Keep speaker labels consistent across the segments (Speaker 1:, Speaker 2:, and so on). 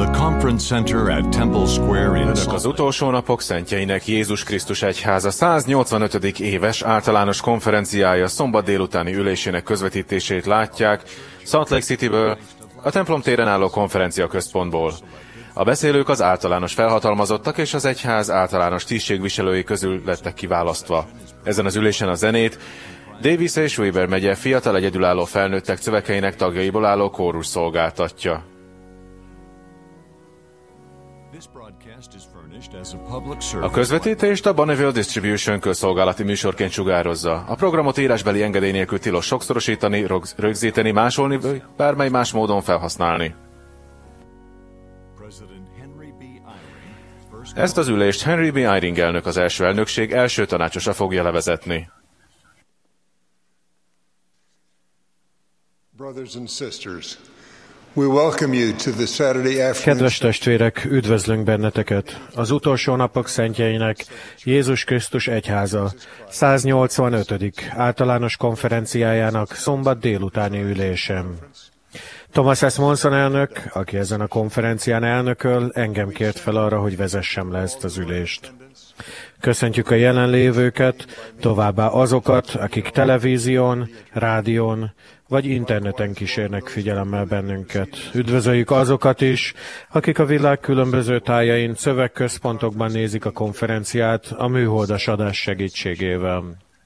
Speaker 1: the Conference Center at Temple Square in
Speaker 2: Önök az utolsó napok szentjeinek Jézus Krisztus Egyháza 185. éves általános konferenciája szombat délutáni ülésének közvetítését látják Salt Lake Cityből, a templom téren álló konferencia központból. A beszélők az általános felhatalmazottak és az egyház általános tisztségviselői közül lettek kiválasztva. Ezen az ülésen a zenét Davis és Weber megye fiatal egyedülálló felnőttek szövekeinek tagjaiból álló kórus szolgáltatja. A közvetítést a Bonneville Distribution közszolgálati műsorként sugározza. A programot írásbeli engedély nélkül tilos sokszorosítani, rögzíteni, másolni, vagy bármely más módon felhasználni. Ezt az ülést Henry B. Eyring elnök, az első elnökség első tanácsosa fogja levezetni.
Speaker 3: Kedves testvérek, üdvözlünk benneteket! Az utolsó napok szentjeinek Jézus Krisztus Egyháza 185. általános konferenciájának szombat délutáni ülésem. Thomas S. Monson elnök, aki ezen a konferencián elnököl, engem kért fel arra, hogy vezessem le ezt az ülést. Köszöntjük a jelenlévőket, továbbá azokat, akik televízión, rádión vagy interneten kísérnek figyelemmel bennünket. Üdvözöljük azokat is, akik a világ különböző tájain szövegközpontokban nézik a konferenciát a műholdas adás segítségével.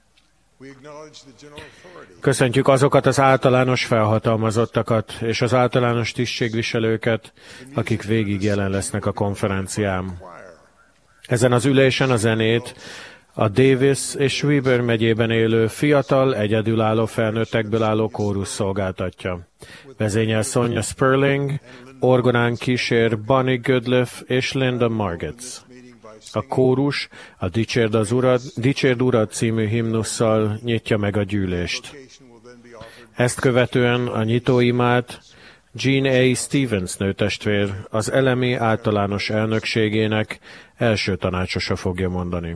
Speaker 3: Köszöntjük azokat az általános felhatalmazottakat és az általános tisztségviselőket, akik végig jelen lesznek a konferencián. Ezen az ülésen a zenét a Davis és Weber megyében élő fiatal, egyedülálló felnőttekből álló kórus szolgáltatja. Vezényel Sonia Sperling, orgonán kísér Bonnie Goodliff és Linda Margetts. A kórus a Dicsérd Urad című himnusszal nyitja meg a gyűlést. Ezt követően a nyitóimát Jean A. Stevens nőtestvér az LME általános elnökségének első tanácsosa fogja mondani.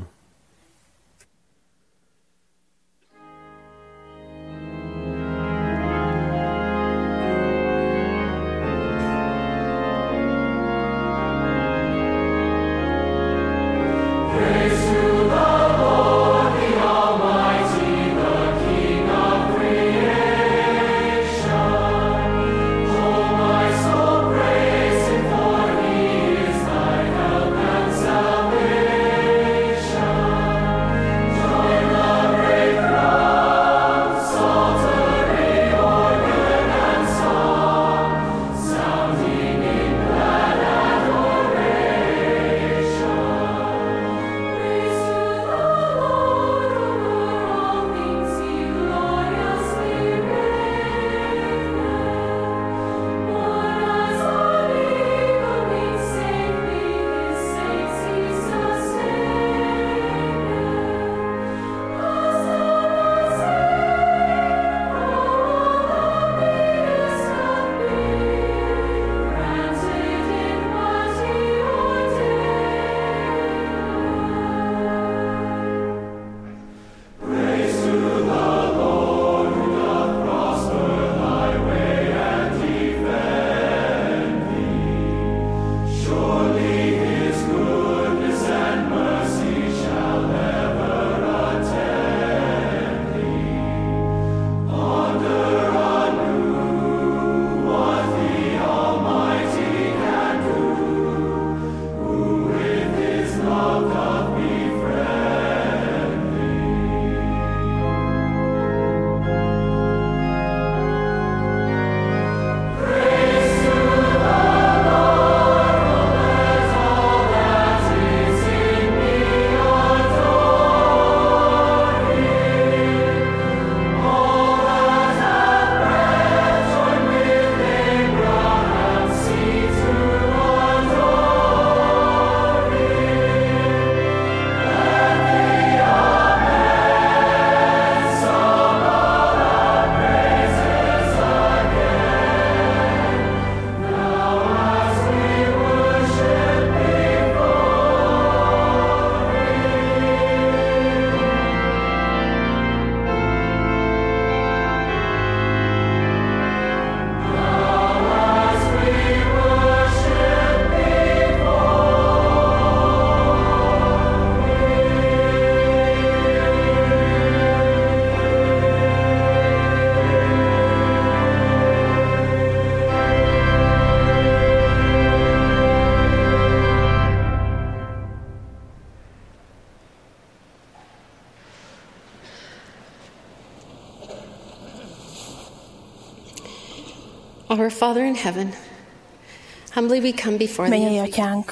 Speaker 4: Our Father in heaven, humbly we come before thee.
Speaker 5: Mennyei Atyánk,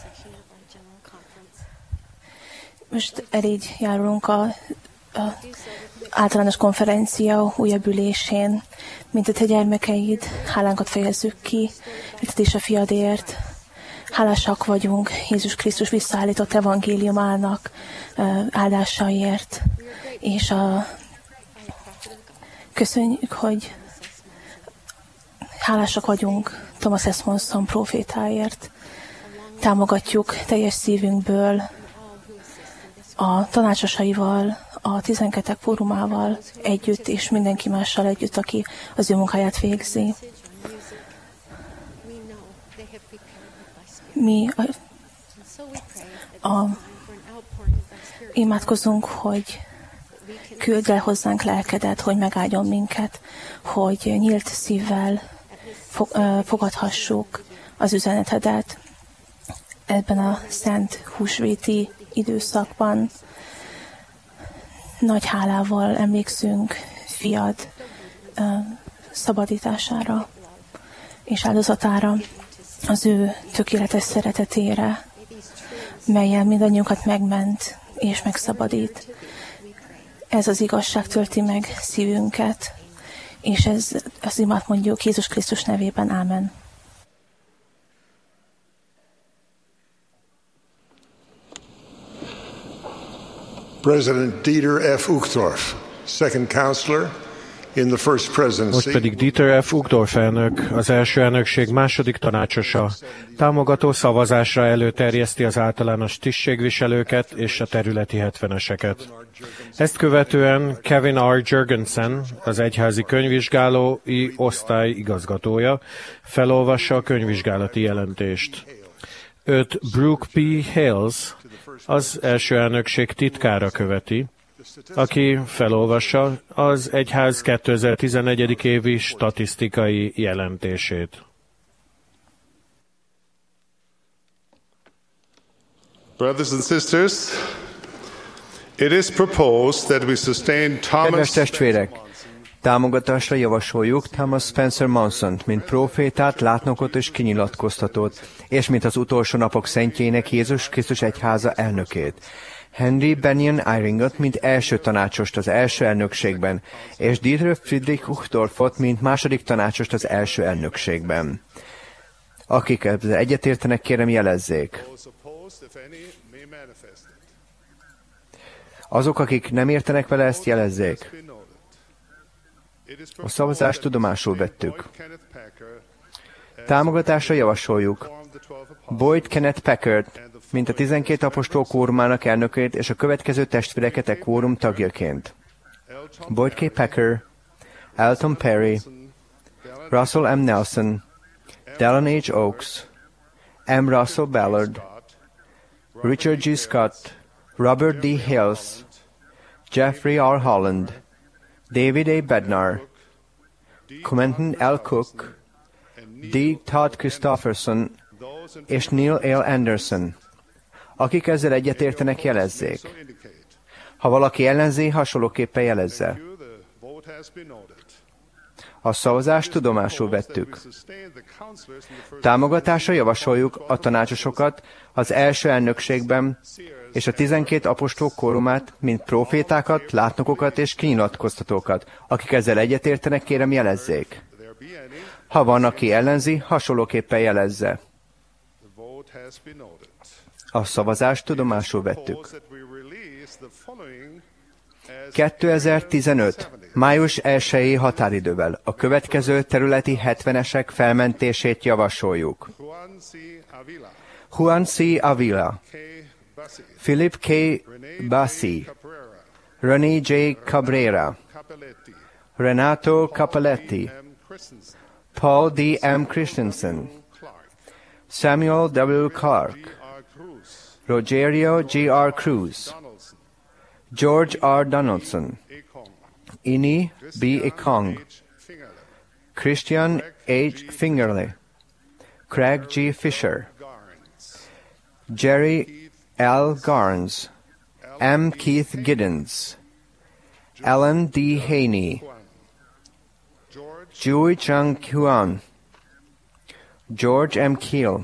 Speaker 5: most elégy járulunk a általános konferencia újabb ülésén, mint a te gyermekeid, hálánkat fejezzük ki, érted és a fiadért. Hálásak vagyunk Jézus Krisztus visszaállított evangéliumának áldásaiért, és köszönjük, hogy hálásak vagyunk Thomas S. Monson profétáért. Támogatjuk teljes szívünkből a tanácsosaival, a 12 fórumával együtt, és mindenki mással együtt, aki az ő munkáját végzi. Mi imádkozunk, hogy küld el hozzánk lelkedet, hogy megáldjon minket, hogy nyílt szívvel fogadhassuk az üzenetedet ebben a szent húsvéti időszakban. Nagy hálával emlékszünk fiad szabadítására és áldozatára, az ő tökéletes szeretetére, melyen mindannyiunkat megment és megszabadít. Ez az igazság tölti meg szívünket, és ez az imát mondjuk Jézus Krisztus nevében. Ámen.
Speaker 6: President Dieter F. Uchtdorf, second counselor in the first presidency.
Speaker 3: Most pedig Dieter F. Uchtdorf elnök, az első elnökség második tanácsosa, támogató szavazásra előterjeszti az általános tisztségviselőket és a területi 70-eseket. Ezt követően Kevin R. Jurgensen, az egyházi könyvvizsgálói osztály igazgatója, felolvassa a könyvvizsgálati jelentést. 5. Brooke P. Hales, az első elnökség titkára követi, aki felolvassa az egyház 2011. évi statisztikai jelentését.
Speaker 6: Brothers and sisters, it is proposed that we sustain Thomas.
Speaker 7: Kedves testvérek, támogatásra javasoljuk Thomas Spencer Monsont, mint profétát, látnokot és kinyilatkoztatót, és mint az utolsó napok szentjének Jézus Krisztus egyháza elnökét. Henry Benyon Eyringot, mint első tanácsost az első elnökségben, és Dieter Friedrich Uchtdorfot, mint második tanácsost az első elnökségben. Akik ezzel egyetértenek, kérem jelezzék. Azok, akik nem értenek vele, ezt jelezzék. A szavazást tudomásul vettük. Támogatásra javasoljuk Boyd Kenneth Packard, mint a 12 apostol kórumának elnökét és a következő testvéreket a kórum tagjaként. Boyd K. Packer, Alton Perry, Russell M. Nelson, Dallin H. Oaks, M. Russell Ballard, Richard G. Scott, Robert D. Hales, Jeffrey R. Holland, David A. Bednar, Quentin L. Cook, D. Todd Christofferson és Neil L. Anderson. Akik ezzel egyetértenek, jelezzék. Ha valaki ellenzi, hasonlóképpen jelezze. A szavazást tudomásul vettük. Támogatásra javasoljuk a tanácsosokat az első elnökségben és a 12 apostol kórumát, mint profétákat, látnokokat és kinyilatkoztatókat. Akik ezzel egyetértenek, kérem jelezzék. Ha van, aki ellenzi, hasonlóképpen jelezze. A szavazást tudomásul vettük. 2015. május 1-i határidővel a következő területi 70-esek felmentését javasoljuk. Juan C. Avila, Philip K. Bassi, René J. Cabrera, Renato Capelletti, Paul D. M. Christensen, Samuel W. Clark, Rogerio G. R. Cruz, George R. Donaldson, Ini B. Ekong, Christian H. Fingerley, Craig G. Fisher, Jerry L. Garnes, M. Keith Giddens, Alan D. Haney, Jui Chang Huan, George M. Keel,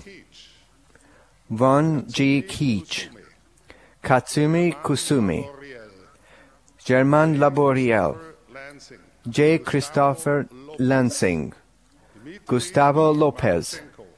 Speaker 7: Von G. Keach, Katsumi Kusumi, Germain Laboriel, J. Christopher Lansing, Gustavo Lopez,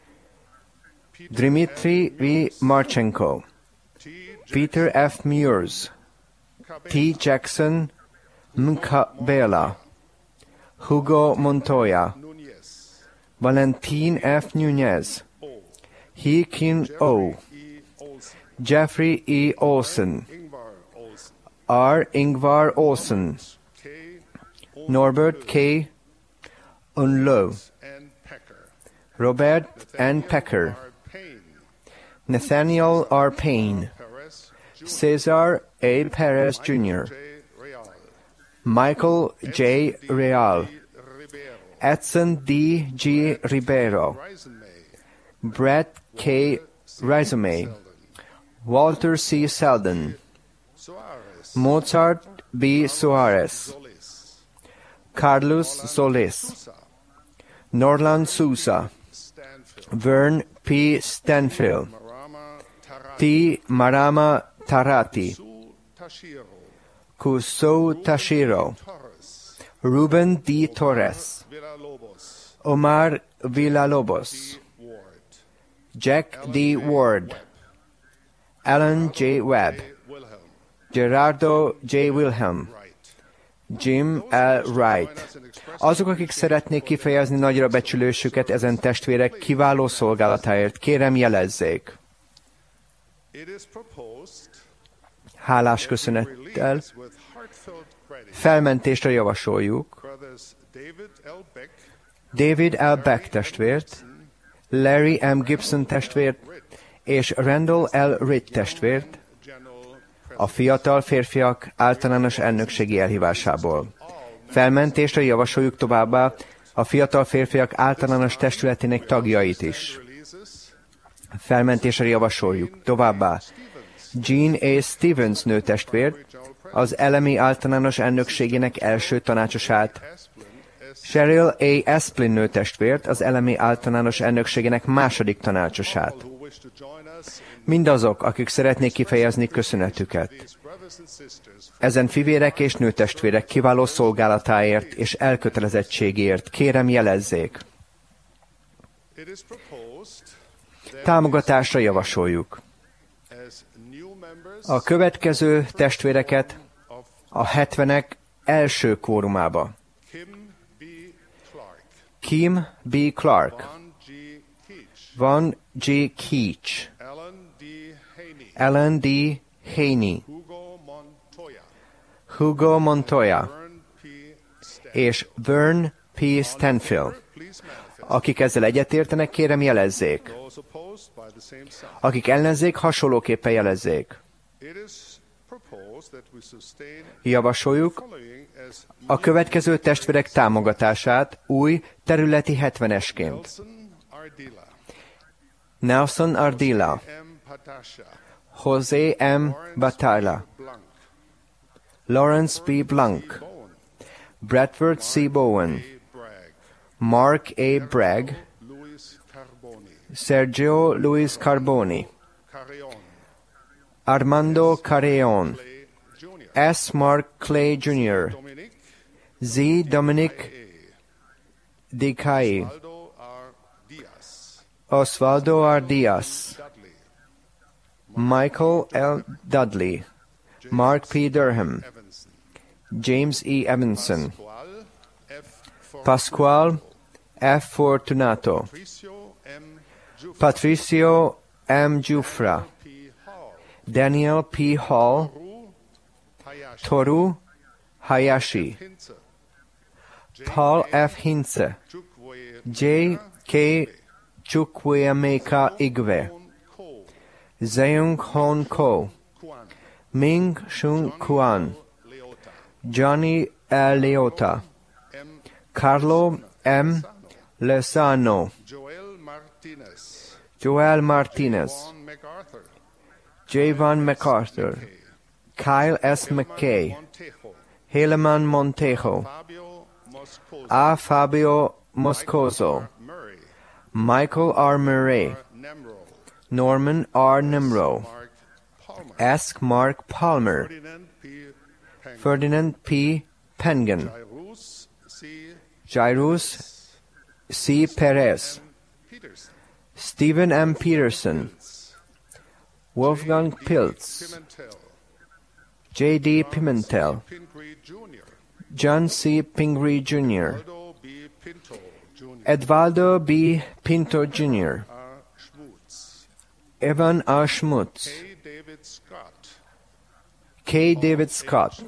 Speaker 7: Dmitry V. Marchenko, Peter F. Mears, T. Jackson Mkabela, Hugo Montoya, Valentin F. Nunez, Hee Kin O, Jeffrey E. Olson, R. Ingvar Olson, Norbert K. Unlo, Robert N. Pecker, Nathaniel R. Payne, Cesar A. Perez Jr., Michael J. Real, Edson D. G. Ribeiro, Brett K. Resume, Walter C. Selden, Mozart B. Suarez, Carlos Solis, Norland Sousa, Vern P. Stanfield, T. Marama Tarati, Kusou Tashiro, Ruben D. Torres, Omar Villalobos, Jack D. Ward, Alan J. Webb, Gerardo J. Wilhelm, Jim L. Wright. Azok, akik szeretnék kifejezni nagyra becsülésüket ezen testvérek kiváló szolgálatáért, kérem jelezzék. Hálás köszönettel felmentésre javasoljuk David L. Beck testvért, Larry M. Gibson testvért és Randall L. Ritt testvért a fiatal férfiak általános elnökségi elhívásából. Felmentésre javasoljuk továbbá a fiatal férfiak általános testületének tagjait is. Felmentésre javasoljuk továbbá Jean A. Stevens nőtestvért, az elemi általános elnökségének első tanácsosát, Cheryl A. Esplin nőtestvért, az elemi általános elnökségének második tanácsosát. Mindazok, akik szeretnék kifejezni köszönetüket ezen fivérek és nőtestvérek kiváló szolgálatáért és elkötelezettségért, kérem jelezzék. Támogatásra javasoljuk a következő testvéreket a 70-ek első kórumába. Kim B. Clark, Von G. Keach, Alan D. Haney, Hugo Montoya és Vern P. Stanfield. Akik ezzel egyetértenek, kérem jelezzék. Akik ellenezzék, hasonlóképpen jelezzék. Javasoljuk a következő testvérek támogatását új területi 70-esként. Nelson Ardila, José M. Batalla, Lawrence B. Blanc, Bradford C. Bowen, Mark A. Bragg, Sergio Luis Carboni, Armando Carreon, S. Mark Clay Jr., Z. Dominic DeCai, Osvaldo R. Diaz, Michael L. Dudley, Mark P. Durham, James E. Evanson, Pascual F. Fortunato, Patricio M. Jufra, Daniel P. Hall, Toru Hayashi, Paul F. Hintze, J. K. Chukwuemeka Igwe, Zeung Hon Ko, Ming Shun Kuan, Johnny L. Leota, Carlo M. Lezano, Joel Martinez, Javon MacArthur, Kyle S. McKay, Helaman Montejo, A. Fabio Moscoso, Michael R. Murray, Norman R. Nemro, Ask Mark Palmer, Ferdinand P. Pengen, Jairus C. Perez, Stephen M. Peterson, Wolfgang Pilz, J.D. Pimentel, John C. Pingree Jr., Edvaldo B. Pinto Jr., Evan A. Schmutz, K. David Scott,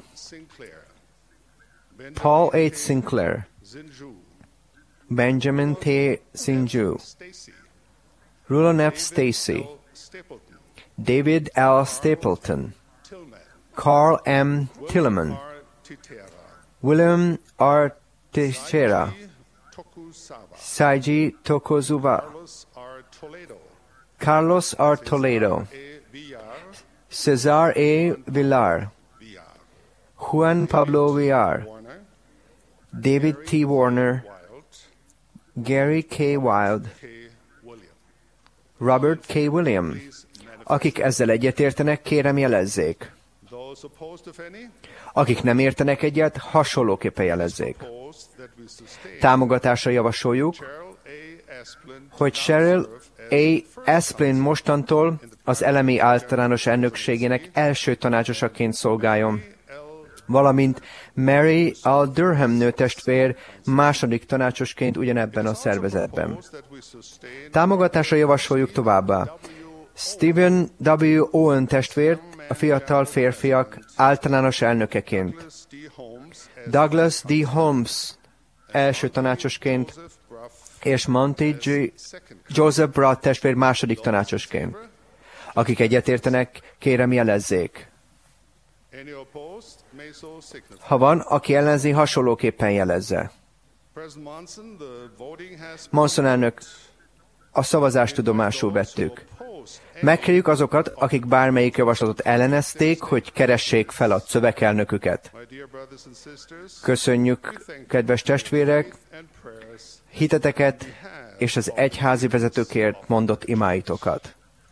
Speaker 7: Paul H. Sinclair, Benjamin T. Sinju, Rulon F. Stacy, David L. Stapleton, Carl M. Tilleman, William R. Teixeira, Saiji Tokozuva, Carlos R. Toledo, Cesar A. Villar, Juan Pablo Villar, David T. Warner, Gary K. Wild, Robert K. William. Akik ezzel egyetértenek, kérem jelezzék. Akik nem értenek egyet, hasonlóképpen jelezzék. Támogatásra javasoljuk, hogy Cheryl A. Asplin mostantól az elemi általános elnökségének első tanácsosaként szolgáljon, valamint Mary L. Durham nőtestvér második tanácsosként ugyanebben a szervezetben. Támogatásra javasoljuk továbbá Stephen W. Owen testvért a fiatal férfiak általános elnökeként, Douglas D. Holmes első tanácsosként, és Monty G. Joseph Broad testvér második tanácsosként. Akik egyetértenek, kérem jelezzék. Ha van, aki ellenzi, hasonlóképpen jelezze. Monson elnök, a szavazást tudomásul vettük. Megkérjük azokat, akik bármelyik javaslatot ellenezték, hogy keressék fel a szövegelnöküket. Köszönjük, kedves testvérek, hiteteket és az egyházi vezetőkért mondott imáitokat.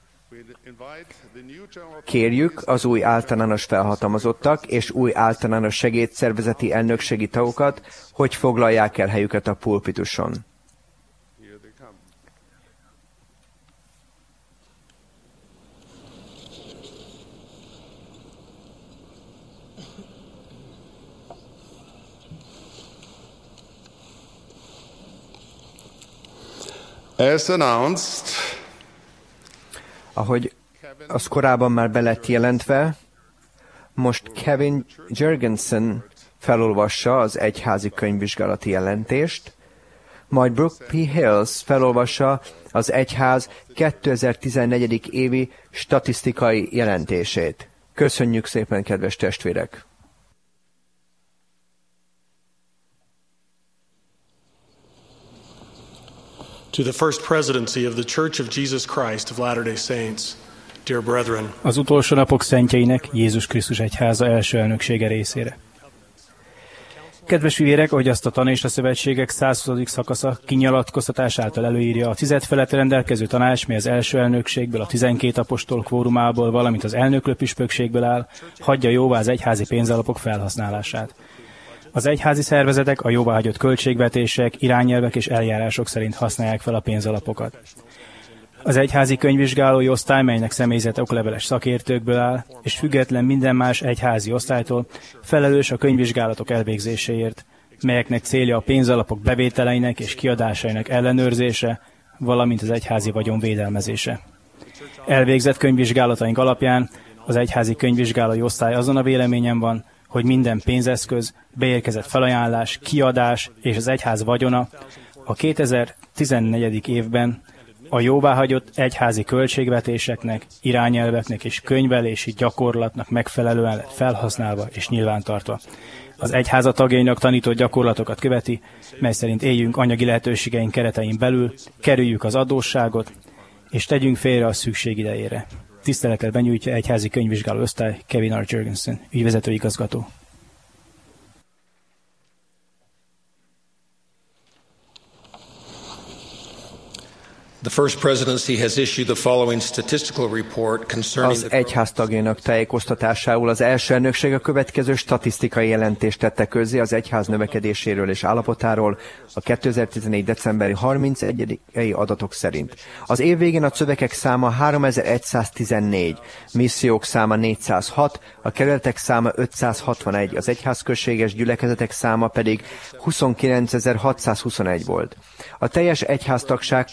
Speaker 7: Kérjük az új általános felhatalmazottak és új általános segédszervezeti elnökségi tagokat, hogy foglalják el helyüket a pulpituson.
Speaker 6: As announced,
Speaker 7: ahogy az korábban már be lett jelentve, most Kevin Jurgensen felolvassa az egyházi könyvvizsgálati jelentést, majd Brooke P. Hills felolvassa az egyház 2014. évi statisztikai jelentését. Köszönjük szépen, kedves testvérek!
Speaker 8: To the first presidency of the Church of Jesus Christ of Latter-day Saints, dear brethren.
Speaker 9: Az utolsó napok szentjeinek Jézus Krisztus egyháza első elnöksége részére. Kedves fivérek, ahogy azt a Tan és a Szövetségek 120. szakasza kinyilatkoztatás által előírja, a tized felett rendelkező tanács, mely az első elnökségből, a 12 apostol kvórumából, valamint az elnöklő püspökségből áll, hagyja jóvá az egyházi pénzalapok felhasználását. Az egyházi szervezetek a jóváhagyott költségvetések, irányelvek és eljárások szerint használják fel a pénzalapokat. Az egyházi könyvvizsgálói osztály, melynek személyzete okleveles szakértőkből áll, és független minden más egyházi osztálytól, felelős a könyvvizsgálatok elvégzéséért, melyeknek célja a pénzalapok bevételeinek és kiadásainak ellenőrzése, valamint az egyházi vagyon védelmezése. Elvégzett könyvvizsgálataink alapján az egyházi könyvvizsgálói osztály azon a véleményen van, hogy minden pénzeszköz, beérkezett felajánlás, kiadás és az egyház vagyona a 2014. évben a jóváhagyott egyházi költségvetéseknek, irányelveknek és könyvelési gyakorlatnak megfelelően lett felhasználva és nyilvántartva. Az egyháza tagjainak tanított gyakorlatokat követi, mely szerint éljünk anyagi lehetőségeink keretein belül, kerüljük az adósságot, és tegyünk félre a szükség idejére. Tisztelettel benyújtja egyházi könyvvizsgáló osztály Kevin R. Jurgensen, ügyvezető igazgató.
Speaker 10: The First Presidency has issued the following statistical report concerning
Speaker 7: Az egyház tagjának tájékoztatásául az első elnökség a következő statisztikai jelentést tette közzé az egyház növekedéséről és állapotáról a 2014. decemberi 31-i adatok szerint. Az év végén a szövegek száma 3114, missziók száma 406, a kerületek száma 561, az egyházközséges gyülekezetek száma pedig 29.621 volt. A teljes egyháztagság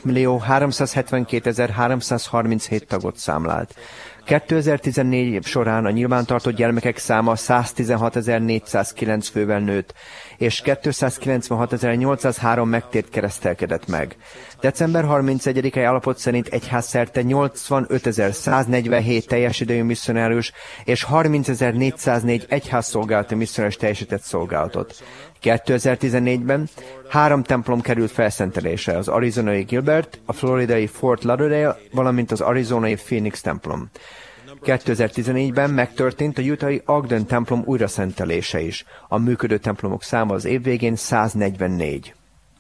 Speaker 7: 15.372.337 tagot számlált. 2014 év során a nyilvántartott gyermekek száma 116.409 fővel nőtt, és 296.803 megtért keresztelkedett meg. December 31-i állapot szerint egyházszerte 85.147 teljes idejű misszionárius és 30.404 egyházszolgálati misszionárius teljesített szolgálatot. 2014-ben 3 templom került felszentelésre, az arizonai Gilbert, a floridai Fort Lauderdale, valamint az arizonai Phoenix templom. 2014-ben megtörtént a utahi Ogden templom újraszentelése is. A működő templomok száma az év végén 144.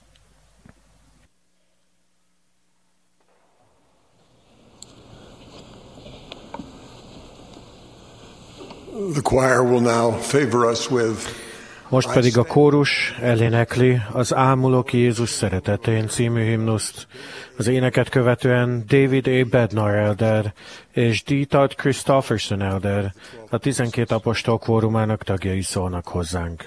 Speaker 6: The choir will now favor us with
Speaker 3: Most pedig a kórus elénekli az Ámulok Jézus szeretetén című himnuszt. Az éneket követően David A. Bednar elder és D. Todd Christofferson elder, a 12 apostol kórumának tagjai szólnak hozzánk.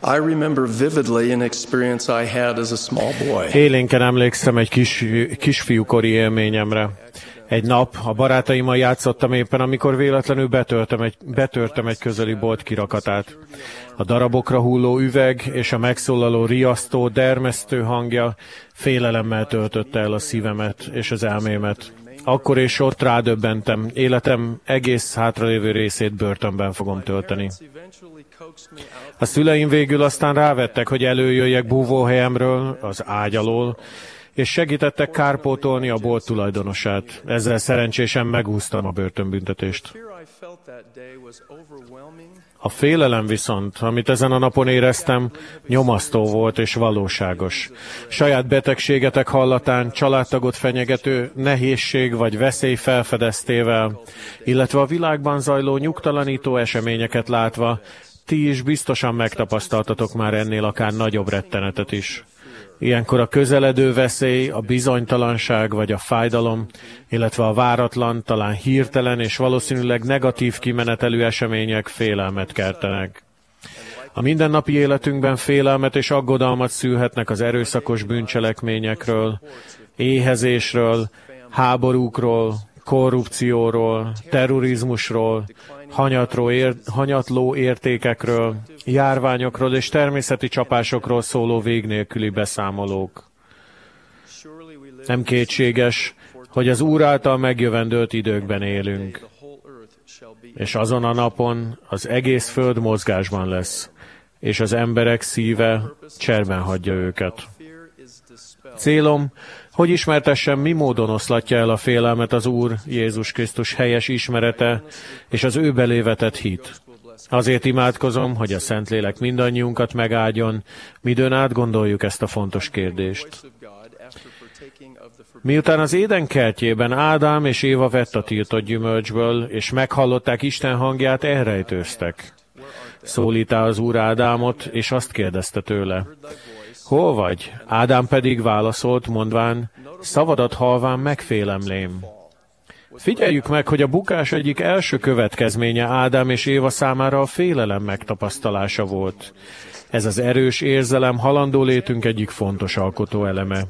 Speaker 8: I remember vividly an experience I had as a small boy.
Speaker 3: Élénken emlékszem egy kisfiúkori élményemre. Egy nap a barátaimmal játszottam éppen, amikor véletlenül betörtem egy közeli bolt kirakatát. A darabokra hulló üveg és a megszólaló riasztó, dermesztő hangja félelemmel töltötte el a szívemet és az elmémet. Akkor és ott rádöbbentem, életem egész hátralévő részét börtönben fogom tölteni. A szüleim végül aztán rávettek, hogy előjöjjek búvóhelyemről, az ágy alól, és segítettek kárpótolni a bolt tulajdonosát. Ezzel szerencsésen megúsztam a börtönbüntetést. A félelem viszont, amit ezen a napon éreztem, nyomasztó volt és valóságos. Saját betegségetek hallatán, családtagot fenyegető nehézség vagy veszély felfedeztével, illetve a világban zajló nyugtalanító eseményeket látva, ti is biztosan megtapasztaltatok már ennél akár nagyobb rettenetet is. Ilyenkor a közeledő veszély, a bizonytalanság vagy a fájdalom, illetve a váratlan, talán hirtelen és valószínűleg negatív kimenetelű események félelmet keltenek. A mindennapi életünkben félelmet és aggodalmat szülhetnek az erőszakos bűncselekményekről, éhezésről, háborúkról, korrupcióról, terrorizmusról, hanyatló értékekről, járványokról és természeti csapásokról szóló vég nélküli beszámolók. Nem kétséges, hogy az Úr által megjövendölt időkben élünk, és azon a napon az egész föld mozgásban lesz, és az emberek szíve cserben hagyja őket. Célom, hogy ismertessem, mi módon oszlatja el a félelmet az Úr Jézus Krisztus helyes ismerete és az ő belé vetett hit. Azért imádkozom, hogy a Szentlélek mindannyiunkat megáldjon, midőn átgondoljuk ezt a fontos kérdést. Miután az Éden kertjében Ádám és Éva vett a tiltott gyümölcsből, és meghallották Isten hangját, elrejtőztek. Szólítá az Úr Ádámot, és azt kérdezte tőle: hol vagy? Ádám pedig válaszolt, mondván: szavadat halván megfélemlém. Figyeljük meg, hogy a bukás egyik első következménye Ádám és Éva számára a félelem megtapasztalása volt. Ez az erős érzelem halandó létünk egyik fontos alkotóeleme.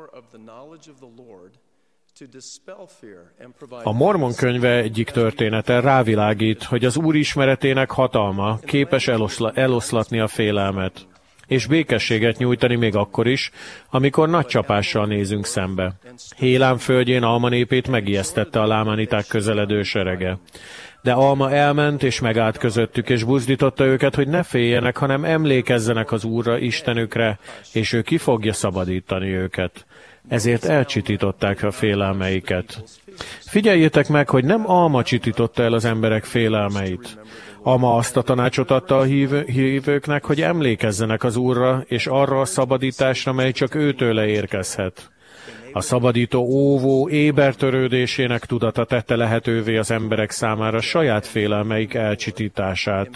Speaker 3: A Mormon könyve egyik története rávilágít, hogy az Úr ismeretének hatalma képes eloszlatni a félelmet, és békességet nyújtani még akkor is, amikor nagy csapással nézünk szembe. Hélám földjén Alma népét megijesztette a lámániták közeledő serege. De Alma elment és megállt közöttük, és buzdította őket, hogy ne féljenek, hanem emlékezzenek az Úrra, Istenükre, és ő ki fogja szabadítani őket. Ezért elcsitították a félelmeiket. Figyeljétek meg, hogy nem Alma csitította el az emberek félelmeit. Alma azt a tanácsot adta a hívőknek, hogy emlékezzenek az Úrra, és arra a szabadításra, mely csak őtőle érkezhet. A szabadító óvó ébertörődésének tudata tette lehetővé az emberek számára saját félelmeik elcsitítását.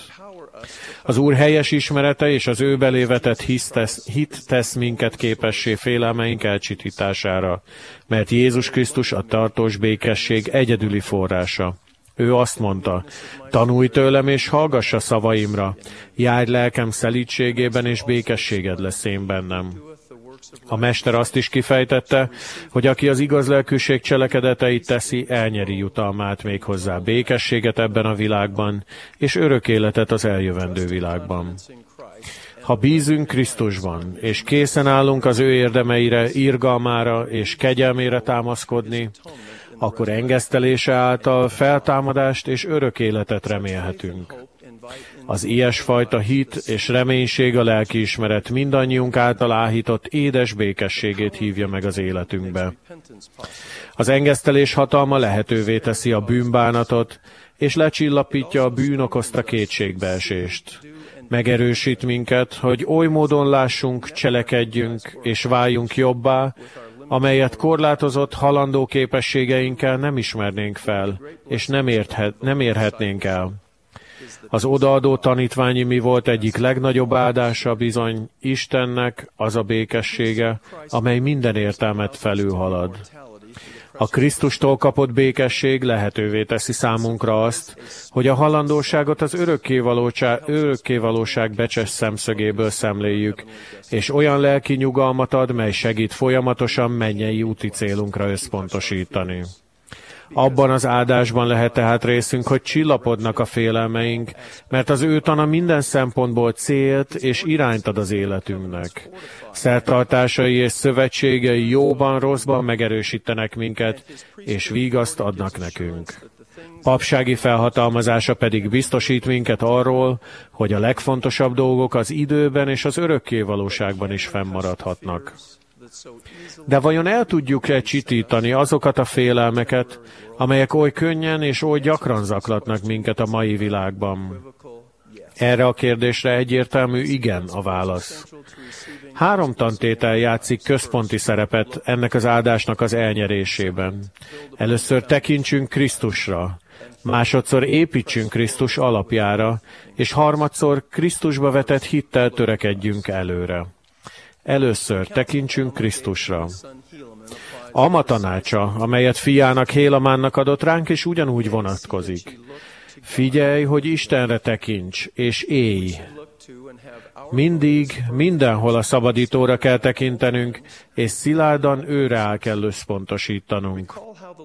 Speaker 3: Az Úr helyes ismerete és az ő belé vetett hit tesz minket képessé félelmeink elcsitítására, mert Jézus Krisztus a tartós békesség egyedüli forrása. Ő azt mondta: tanulj tőlem és hallgass a szavaimra, járj lelkem szelídségében és békességed lesz én bennem. A Mester azt is kifejtette, hogy aki az igaz lelkűség cselekedeteit teszi, elnyeri jutalmát, méghozzá békességet ebben a világban, és örök életet az eljövendő világban. Ha bízünk Krisztusban, és készen állunk az ő érdemeire, irgalmára és kegyelmére támaszkodni, akkor engesztelése által feltámadást és örök életet remélhetünk. Az ilyesfajta hit és reménység a lelkiismeret mindannyiunk által áhított édes békességét hívja meg az életünkbe. Az engesztelés hatalma lehetővé teszi a bűnbánatot, és lecsillapítja a bűn okozta kétségbeesést. Megerősít minket, hogy oly módon lássunk, cselekedjünk és váljunk jobbá, amelyet korlátozott, halandó képességeinkkel nem ismernénk fel, és nem érhetnénk el. Az odaadó tanítványi mi volt egyik legnagyobb áldása bizony Istennek az a békessége, amely minden értelmet felülhalad. A Krisztustól kapott békesség lehetővé teszi számunkra azt, hogy a halandóságot az örökkévalóság becses szemszögéből szemléljük, és olyan lelki nyugalmat ad, mely segít folyamatosan mennyei úti célunkra összpontosítani. Abban az áldásban lehet tehát részünk, hogy csillapodnak a félelmeink, mert az ő tana minden szempontból célt és irányt ad az életünknek. Szertartásai és szövetségei jóban, rosszban megerősítenek minket, és vigaszt adnak nekünk. Papsági felhatalmazása pedig biztosít minket arról, hogy a legfontosabb dolgok az időben és az örökkévalóságban is fennmaradhatnak. De vajon el tudjuk-e csitítani azokat a félelmeket, amelyek oly könnyen és oly gyakran zaklatnak minket a mai világban? Erre a kérdésre egyértelmű igen a válasz. 3 tantétel játszik központi szerepet ennek az áldásnak az elnyerésében. Először tekintsünk Krisztusra, másodszor építsünk Krisztus alapjára, és harmadszor Krisztusba vetett hittel törekedjünk előre. Először tekintsünk Krisztusra. Alma tanácsa, amelyet fiának, Hélamánnak adott, ránk is ugyanúgy vonatkozik. Figyelj, hogy Istenre tekints, és élj. Mindig, mindenhol a szabadítóra kell tekintenünk, és szilárdan őre kell összpontosítanunk.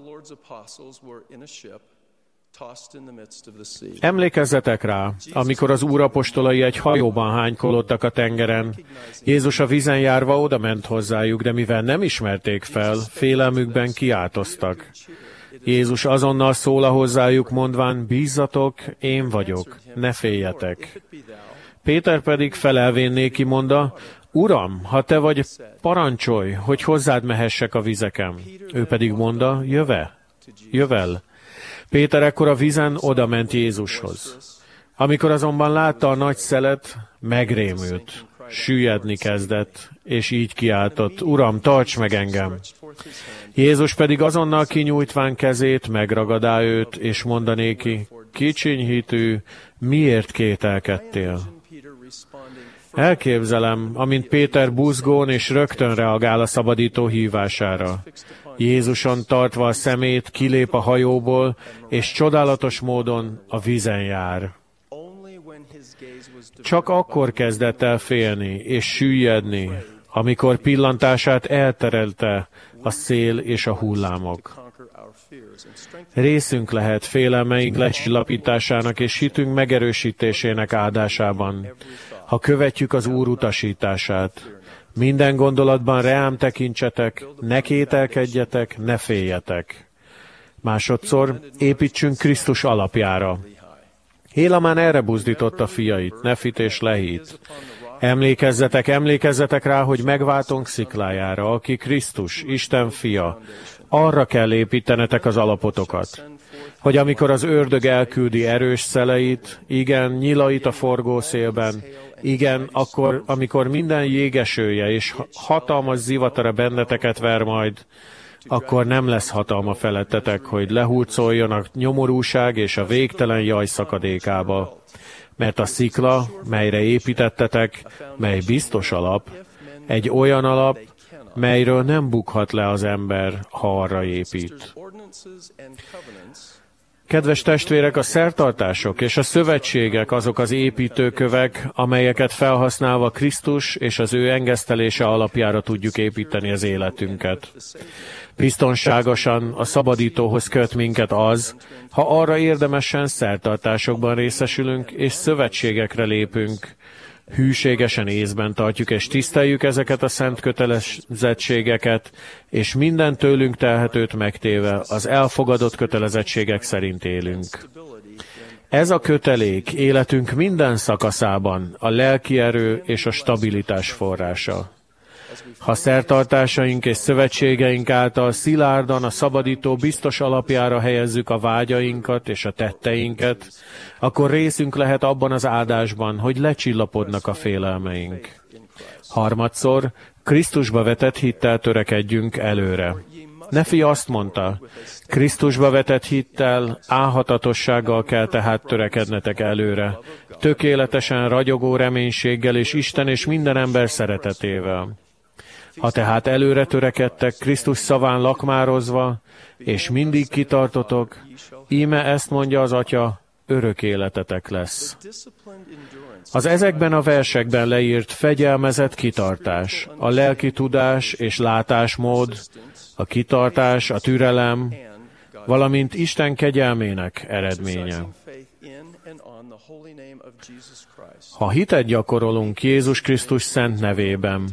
Speaker 3: Emlékezzetek rá, amikor az Úr apostolai egy hajóban hánykolódtak a tengeren. Jézus a vízen járva odament hozzájuk, de mivel nem ismerték fel, félelmükben kiáltoztak. Jézus azonnal szól hozzájuk, mondván, bízzatok, én vagyok, ne féljetek. Péter pedig felelvén néki mondta, Uram, ha te vagy, parancsolj, hogy hozzád mehessek a vizeken. Ő pedig mondta, jövel. Péter ekkor a vízen odament Jézushoz. Amikor azonban látta a nagy szelet, megrémült, süllyedni kezdett, és így kiáltott, Uram, tarts meg engem! Jézus pedig azonnal kinyújtván kezét, megragadá őt, és mondanéki, kicsiny hitű, miért kételkedtél? Elképzelem, amint Péter buzgón és rögtön reagál a szabadító hívására. Jézuson tartva a szemét, kilép a hajóból, és csodálatos módon a vízen jár. Csak akkor kezdett el félni és süllyedni, amikor pillantását elterelte a szél és a hullámok. Részünk lehet félelmeink lecsillapításának és hitünk megerősítésének áldásában, ha követjük az Úr utasítását. Minden gondolatban reám tekintsetek, ne kételkedjetek, ne féljetek. Másodszor építsünk Krisztus alapjára. Hélamán erre buzdította fiait, Nefit és Lehit. Emlékezzetek rá, hogy megváltónk sziklájára, aki Krisztus, Isten fia. Arra kell építenetek az alapotokat, hogy amikor az ördög elküldi erős szeleit, igen, nyilait a forgószélben, igen, akkor, amikor minden jégesője és hatalmas zivatara benneteket ver majd, akkor nem lesz hatalma felettetek, hogy lehurcoljon a nyomorúság és a végtelen jaj szakadékába. Mert a szikla, melyre építettetek, mely biztos alap, egy olyan alap, melyről nem bukhat le az ember, ha arra épít. Kedves testvérek, a szertartások és a szövetségek azok az építőkövek, amelyeket felhasználva Krisztus és az ő engesztelése alapjára tudjuk építeni az életünket. Biztonságosan a szabadítóhoz köt minket az, ha arra érdemesen szertartásokban részesülünk és szövetségekre lépünk, hűségesen észben tartjuk és tiszteljük ezeket a szent kötelezettségeket, és minden tőlünk telhetőt megtéve az elfogadott kötelezettségek szerint élünk. Ez a kötelék életünk minden szakaszában a lelki erő és a stabilitás forrása. Ha szertartásaink és szövetségeink által szilárdan a szabadító biztos alapjára helyezzük a vágyainkat és a tetteinket, akkor részünk lehet abban az áldásban, hogy lecsillapodnak a félelmeink. Harmadszor, Krisztusba vetett hittel törekedjünk előre. Nefi azt mondta, Krisztusba vetett hittel, álhatatossággal kell tehát törekednetek előre, tökéletesen ragyogó reménységgel és Isten és minden ember szeretetével. Ha tehát előre törekedtek, Krisztus szaván lakmározva, és mindig kitartotok, íme ezt mondja az Atya, örök életetek lesz. Az ezekben a versekben leírt fegyelmezett kitartás, a lelki tudás és látásmód, a kitartás, a türelem, valamint Isten kegyelmének eredménye. Ha hitet gyakorolunk Jézus Krisztus szent nevében,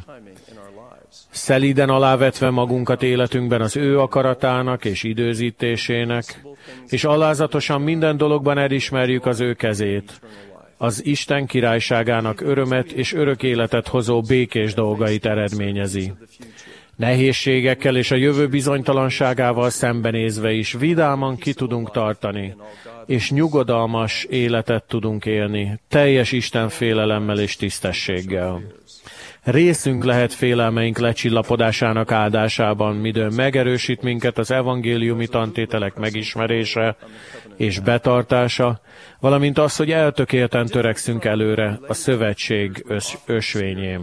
Speaker 3: szelíden alávetve magunkat életünkben az ő akaratának és időzítésének, és alázatosan minden dologban elismerjük az ő kezét, az Isten királyságának örömet és örök életet hozó békés dolgait eredményezi. Nehézségekkel és a jövő bizonytalanságával szembenézve is vidáman ki tudunk tartani, és nyugodalmas életet tudunk élni, teljes Isten félelemmel és tisztességgel. Részünk lehet félelmeink lecsillapodásának áldásában, midőn megerősít minket az evangéliumi tantételek megismerése és betartása, valamint az, hogy eltökélten törekszünk előre a szövetség ösvényén.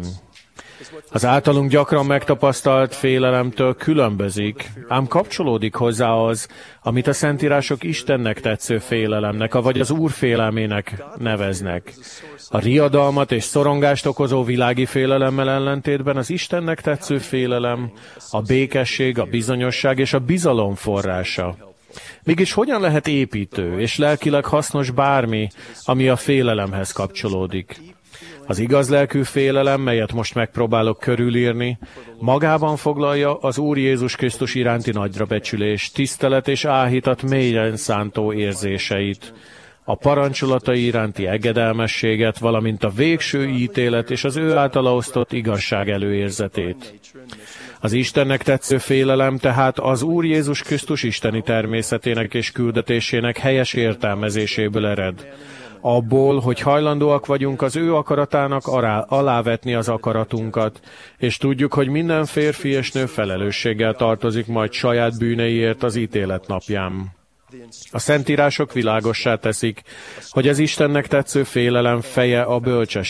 Speaker 3: Az általunk gyakran megtapasztalt félelemtől különbözik, ám kapcsolódik hozzá az, amit a Szentírások Istennek tetsző félelemnek, vagy az Úr félelmének neveznek. A riadalmat és szorongást okozó világi félelemmel ellentétben az Istennek tetsző félelem, a békesség, a bizonyosság és a bizalom forrása. Mégis hogyan lehet építő és lelkileg hasznos bármi, ami a félelemhez kapcsolódik? Az igaz lelkű félelem, melyet most megpróbálok körülírni, magában foglalja az Úr Jézus Krisztus iránti nagyrabecsülés, tisztelet és áhítat mélyen szántó érzéseit, a parancsolatai iránti engedelmességet, valamint a végső ítélet és az ő általa osztott igazság előérzetét. Az Istennek tetsző félelem tehát az Úr Jézus Krisztus isteni természetének és küldetésének helyes értelmezéséből ered. Abból, hogy hajlandóak vagyunk az ő akaratának alávetni az akaratunkat, és tudjuk, hogy minden férfi és nő felelősséggel tartozik majd saját bűneiért az ítélet napján. A Szentírások világossá teszik, hogy az Istennek tetsző félelem feje a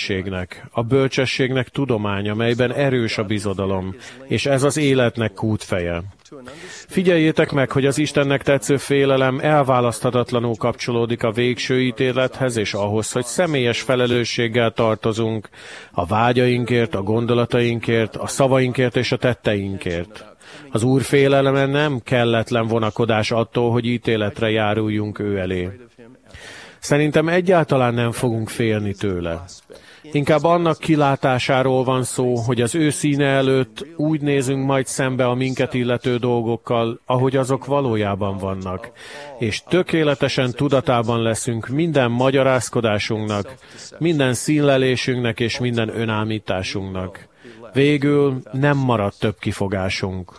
Speaker 3: bölcsességnek tudománya, melyben erős a bizodalom, és ez az életnek kútfeje. Figyeljétek meg, hogy az Istennek tetsző félelem elválaszthatatlanul kapcsolódik a végső ítélethez, és ahhoz, hogy személyes felelősséggel tartozunk a vágyainkért, a gondolatainkért, a szavainkért és a tetteinkért. Az Úr féleleme nem kelletlen vonakodás attól, hogy ítéletre járuljunk ő elé. Szerintem egyáltalán nem fogunk félni tőle. Inkább annak kilátásáról van szó, hogy az ő színe előtt úgy nézünk majd szembe a minket illető dolgokkal, ahogy azok valójában vannak, és tökéletesen tudatában leszünk minden magyarázkodásunknak, minden színlelésünknek és minden önállításunknak. Végül nem maradt több kifogásunk.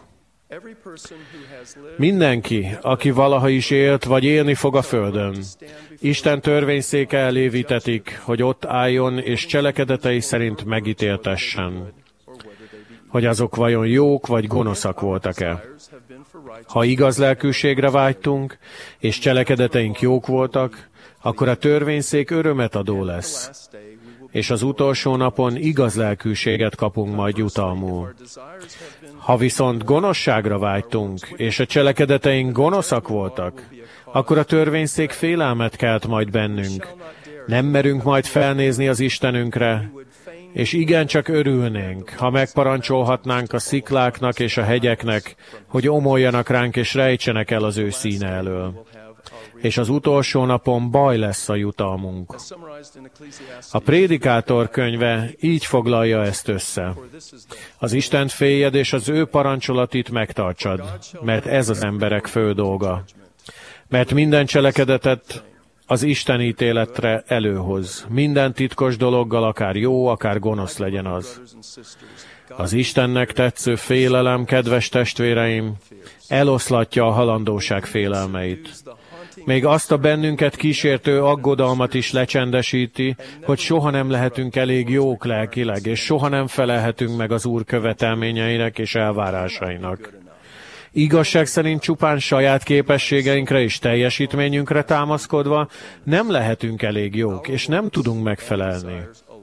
Speaker 3: Mindenki, aki valaha is élt, vagy élni fog a földön, Isten törvényszéke elé vitetik, hogy ott álljon, és cselekedetei szerint megítéltessen, hogy azok vajon jók, vagy gonoszak voltak-e. Ha igaz lelkűségre vágytunk, és cselekedeteink jók voltak, akkor a törvényszék örömet adó lesz, és az utolsó napon igaz lelkűséget kapunk majd jutalmul. Ha viszont gonoszságra vágytunk, és a cselekedeteink gonoszak voltak, akkor a törvényszék félelmet kelt majd bennünk. Nem merünk majd felnézni az Istenünkre, és igencsak örülnénk, ha megparancsolhatnánk a szikláknak és a hegyeknek, hogy omoljanak ránk és rejtsenek el az ő színe elől. És az utolsó napon baj lesz a jutalmunk. A Prédikátor könyve így foglalja ezt össze. Az Istent féljed és az ő parancsolatit megtartsad, mert ez az emberek fő dolga. Mert minden cselekedetet az Isten ítéletre előhoz. Minden titkos dologgal, akár jó, akár gonosz legyen az. Az Istennek tetsző félelem, kedves testvéreim, eloszlatja a halandóság félelmeit. Még azt a bennünket kísértő aggodalmat is lecsendesíti, hogy soha nem lehetünk elég jók lelkileg, és soha nem felelhetünk meg az Úr követelményeinek és elvárásainak. Igazság szerint csupán saját képességeinkre és teljesítményünkre támaszkodva nem lehetünk elég jók, és nem tudunk megfelelni.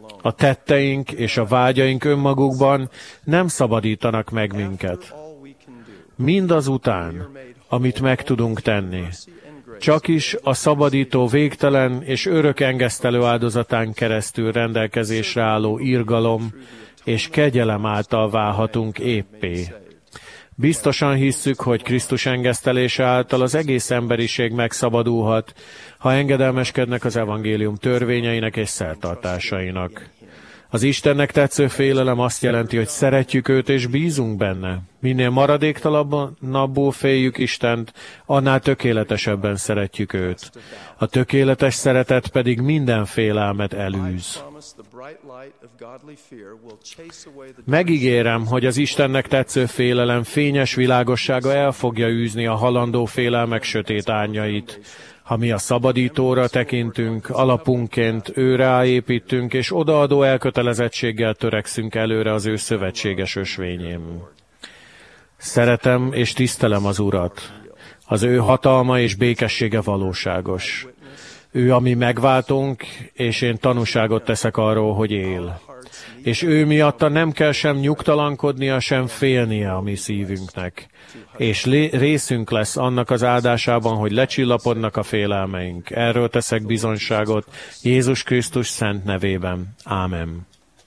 Speaker 3: A tetteink és a vágyaink önmagukban nem szabadítanak meg minket. Mindazután, amit meg tudunk tenni, csak is a szabadító végtelen és örök engesztelő áldozatán keresztül rendelkezésre álló irgalom és kegyelem által válhatunk éppé. Biztosan hisszük, hogy Krisztus engesztelése által az egész emberiség megszabadulhat, ha engedelmeskednek az evangélium törvényeinek és szertartásainak. Az Istennek tetsző félelem azt jelenti, hogy szeretjük őt és bízunk benne. Minél maradéktalanabbul féljük Istent, annál tökéletesebben szeretjük őt. A tökéletes szeretet pedig minden félelmet elűz. Megígérem, hogy az Istennek tetsző félelem fényes világossága el fogja űzni a halandó félelmek sötét árnyait. Ha mi a szabadítóra tekintünk, alapunként őre építünk, és odaadó elkötelezettséggel törekszünk előre az ő szövetséges ösvényén. Szeretem és tisztelem az Urat. Az ő hatalma és békessége valóságos. Ő a mi megváltónk, és én tanúságot teszek arról, hogy él. És ő miatta nem kell sem nyugtalankodnia, sem félnie a mi szívünknek. És részünk lesz annak az áldásában, hogy lecsillapodnak a félelmeink. Erről teszek bizonyságot Jézus Krisztus szent nevében. Ámen.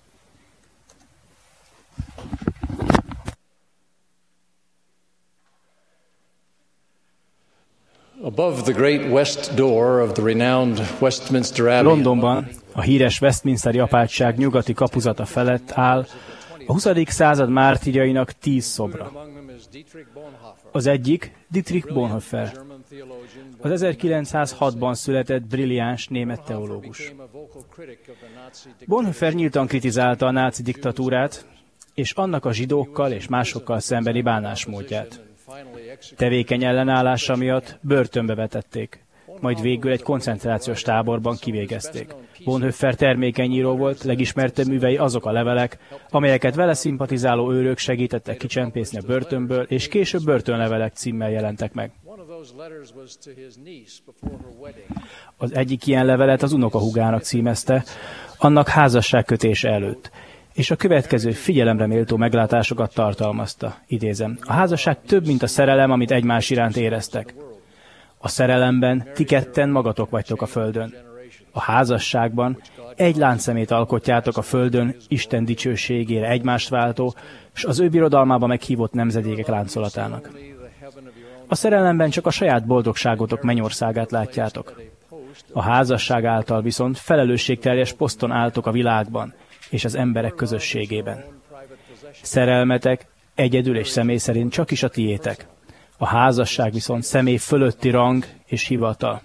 Speaker 10: Above the great west door of the renowned Westminster Abbey.
Speaker 9: Londonban a híres Westminsteri apátság nyugati kapuzata felett áll a 20. század mártírjainak 10 szobra. Az egyik Dietrich Bonhoeffer, az 1906-ban született brilliáns német teológus. Bonhoeffer nyíltan kritizálta a náci diktatúrát, és annak a zsidókkal és másokkal szembeni bánásmódját. Tevékeny ellenállása miatt börtönbe vetették, majd végül egy koncentrációs táborban kivégezték. Bonhoeffer termékeny író volt, legismertebb művei azok a levelek, amelyeket vele szimpatizáló őrök segítettek kicsempészni a börtönből, és később börtönlevelek címmel jelentek meg. Az egyik ilyen levelet az unokahúgának címezte, annak házasságkötése előtt, és a következő figyelemre méltó meglátásokat tartalmazta, idézem. A házasság több, mint a szerelem, amit egymás iránt éreztek. A szerelemben ti ketten magatok vagytok a földön. A házasságban egy láncszemét alkotjátok a földön Isten dicsőségére egymást váltó, és az ő birodalmába meghívott nemzedékek láncolatának. A szerelemben csak a saját boldogságotok mennyországát látjátok. A házasság által viszont felelősségteljes poszton álltok a világban és az emberek közösségében. Szerelmetek egyedül és személy szerint csak is a tiétek. A házasság viszont személy fölötti rang és hivatal.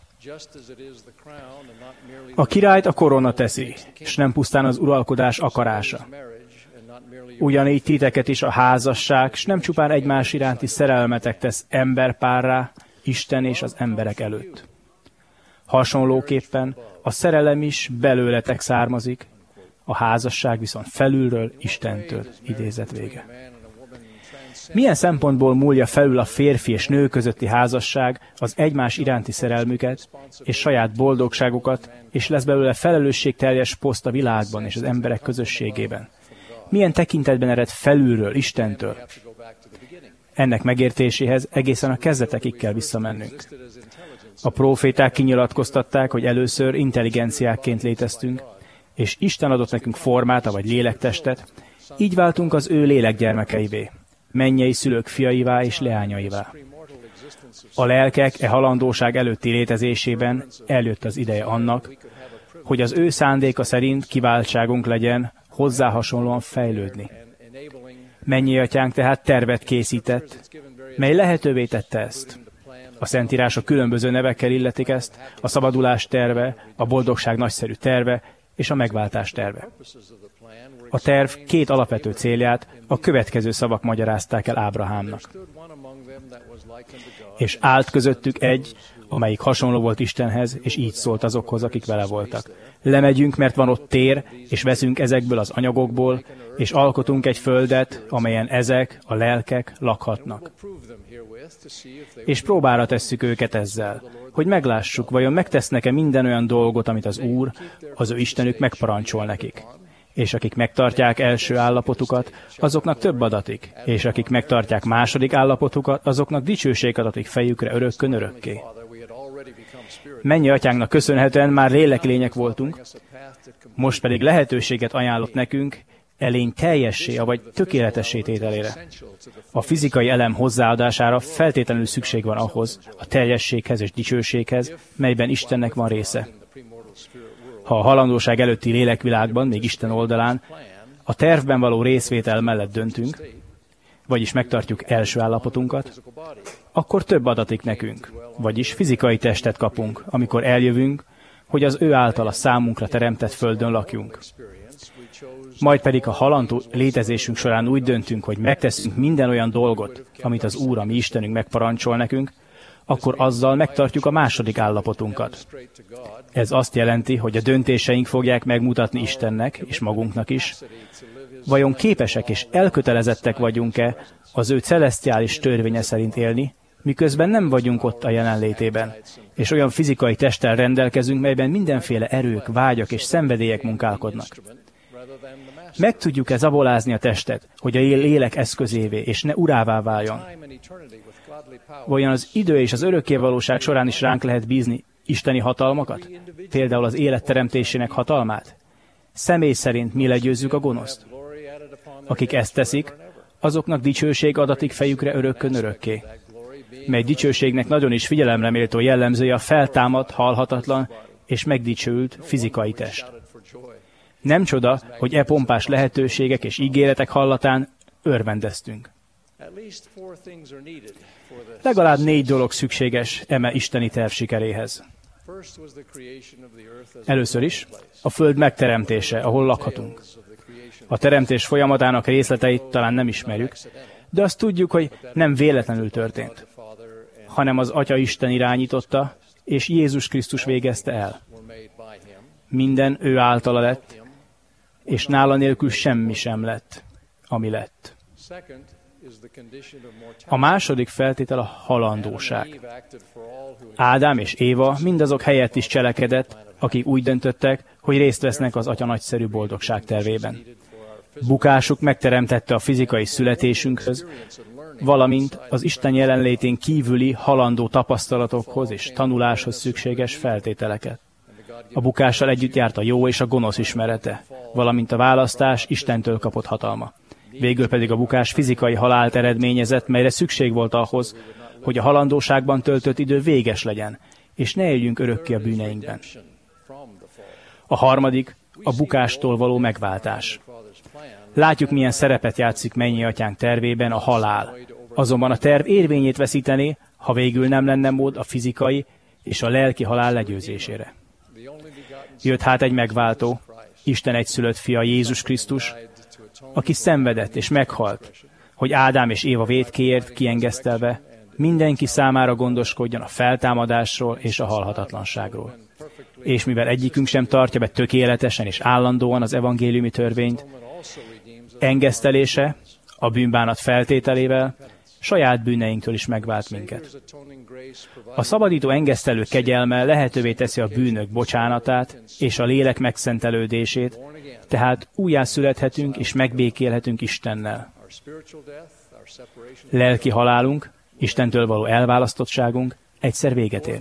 Speaker 9: A királyt a korona teszi, és nem pusztán az uralkodás akarása. Ugyanígy titeket is a házasság, és nem csupán egymás iránti szerelmetek tesz emberpárrá, Isten és az emberek előtt. Hasonlóképpen a szerelem is belőletek származik, a házasság viszont felülről, Istentől, idézet vége. Milyen szempontból múlja felül a férfi és nő közötti házasság az egymás iránti szerelmüket és saját boldogságukat, és lesz belőle felelősségteljes poszt a világban és az emberek közösségében? Milyen tekintetben ered felülről, Istentől? Ennek megértéséhez egészen a kezdetekig kell visszamennünk. A próféták kinyilatkoztatták, hogy először intelligenciákként léteztünk, és Isten adott nekünk formát, vagy lélektestet, így váltunk az ő lélekgyermekeivé, mennyei szülők fiaivá és leányaivá. A lelkek halandóság előtti létezésében eljött az ideje annak, hogy az ő szándéka szerint kiváltságunk legyen hozzá hasonlóan fejlődni. Mennyi atyánk tehát tervet készített, mely lehetővé tette ezt. A Szentírások különböző nevekkel illetik ezt, a szabadulás terve, a boldogság nagyszerű terve és a megváltás terve. A terv két alapvető célját a következő szavak magyarázták el Ábrahámnak. És állt közöttük egy, amelyik hasonló volt Istenhez, és így szólt azokhoz, akik vele voltak. Lemegyünk, mert van ott tér, és veszünk ezekből az anyagokból, és alkotunk egy földet, amelyen ezek, a lelkek lakhatnak. És próbára tesszük őket ezzel, hogy meglássuk, vajon megtesznek-e minden olyan dolgot, amit az Úr, az ő Istenük megparancsol nekik. és akik megtartják első állapotukat, azoknak több adatik, és akik megtartják második állapotukat, azoknak dicsőség adatik fejükre örökkön örökké. Mennyi atyánknak köszönhetően már lélek voltunk, most pedig lehetőséget ajánlott nekünk elény teljessé, vagy tökéletessé tételére. A fizikai elem hozzáadására feltétlenül szükség van ahhoz, a teljességhez és dicsőséghez, melyben Istennek van része. Ha a halandóság előtti lélekvilágban, még Isten oldalán, a tervben való részvétel mellett döntünk, vagyis megtartjuk első állapotunkat, akkor több adatik nekünk, vagyis fizikai testet kapunk, amikor eljövünk, hogy az ő általa számunkra teremtett földön lakjunk. Majd pedig a halandó létezésünk során úgy döntünk, hogy megteszünk minden olyan dolgot, amit az Úr, a mi Istenünk megparancsol nekünk, akkor azzal megtartjuk a második állapotunkat. Ez azt jelenti, hogy a döntéseink fogják megmutatni Istennek és magunknak is, vajon képesek és elkötelezettek vagyunk-e az ő celesztiális törvénye szerint élni, miközben nem vagyunk ott a jelenlétében, és olyan fizikai testtel rendelkezünk, melyben mindenféle erők, vágyak és szenvedélyek munkálkodnak. Meg tudjuk-e zabolázni a testet, hogy a lélek eszközévé és ne urává váljon? Vajon az idő és az örökkévalóság során is ránk lehet bízni isteni hatalmakat? Például az élet teremtésének hatalmát? Személy szerint mi legyőzzük a gonoszt. Akik ezt teszik, azoknak dicsőség adatik fejükre örökkön örökké. Mely dicsőségnek nagyon is figyelemre méltó jellemzője a feltámadt, halhatatlan és megdicsőült fizikai test. Nem csoda, hogy e pompás lehetőségek és ígéretek hallatán örvendeztünk. Legalább 4 dolog szükséges eme isteni terv sikeréhez. Először is a föld megteremtése, ahol lakhatunk. A teremtés folyamatának részleteit talán nem ismerjük, de azt tudjuk, hogy nem véletlenül történt, hanem az Atya Isten irányította, és Jézus Krisztus végezte el. Minden ő általa lett, és nála nélkül semmi sem lett, ami lett. A második feltétel a halandóság. Ádám és Éva mindazok helyett is cselekedett, akik úgy döntöttek, hogy részt vesznek az Atya nagyszerű boldogság tervében. Bukásuk megteremtette a fizikai születésünkhöz, valamint az Isten jelenlétén kívüli halandó tapasztalatokhoz és tanuláshoz szükséges feltételeket. A bukással együtt járt a jó és a gonosz ismerete, valamint a választás Istentől kapott hatalma. Végül pedig a bukás fizikai halált eredményezett, melyre szükség volt ahhoz, hogy a halandóságban töltött idő véges legyen, és ne éljünk örökké a bűneinkben. A harmadik a bukástól való megváltás. Látjuk, milyen szerepet játszik mennyi atyánk tervében a halál. Azonban a terv érvényét veszítené, ha végül nem lenne mód a fizikai és a lelki halál legyőzésére. Jött hát egy megváltó, Isten egyszülött fia Jézus Krisztus, aki szenvedett és meghalt, hogy Ádám és Éva vétkéért kiengesztelve mindenki számára gondoskodjon a feltámadásról és a halhatatlanságról. És mivel egyikünk sem tartja be tökéletesen és állandóan az evangéliumi törvényt, engesztelése a bűnbánat feltételével saját bűneinktől is megvált minket. A szabadító engesztelő kegyelme lehetővé teszi a bűnök bocsánatát és a lélek megszentelődését, tehát újjászülethetünk és megbékélhetünk Istennel. Lelki halálunk, Istentől való elválasztottságunk egyszer véget ér.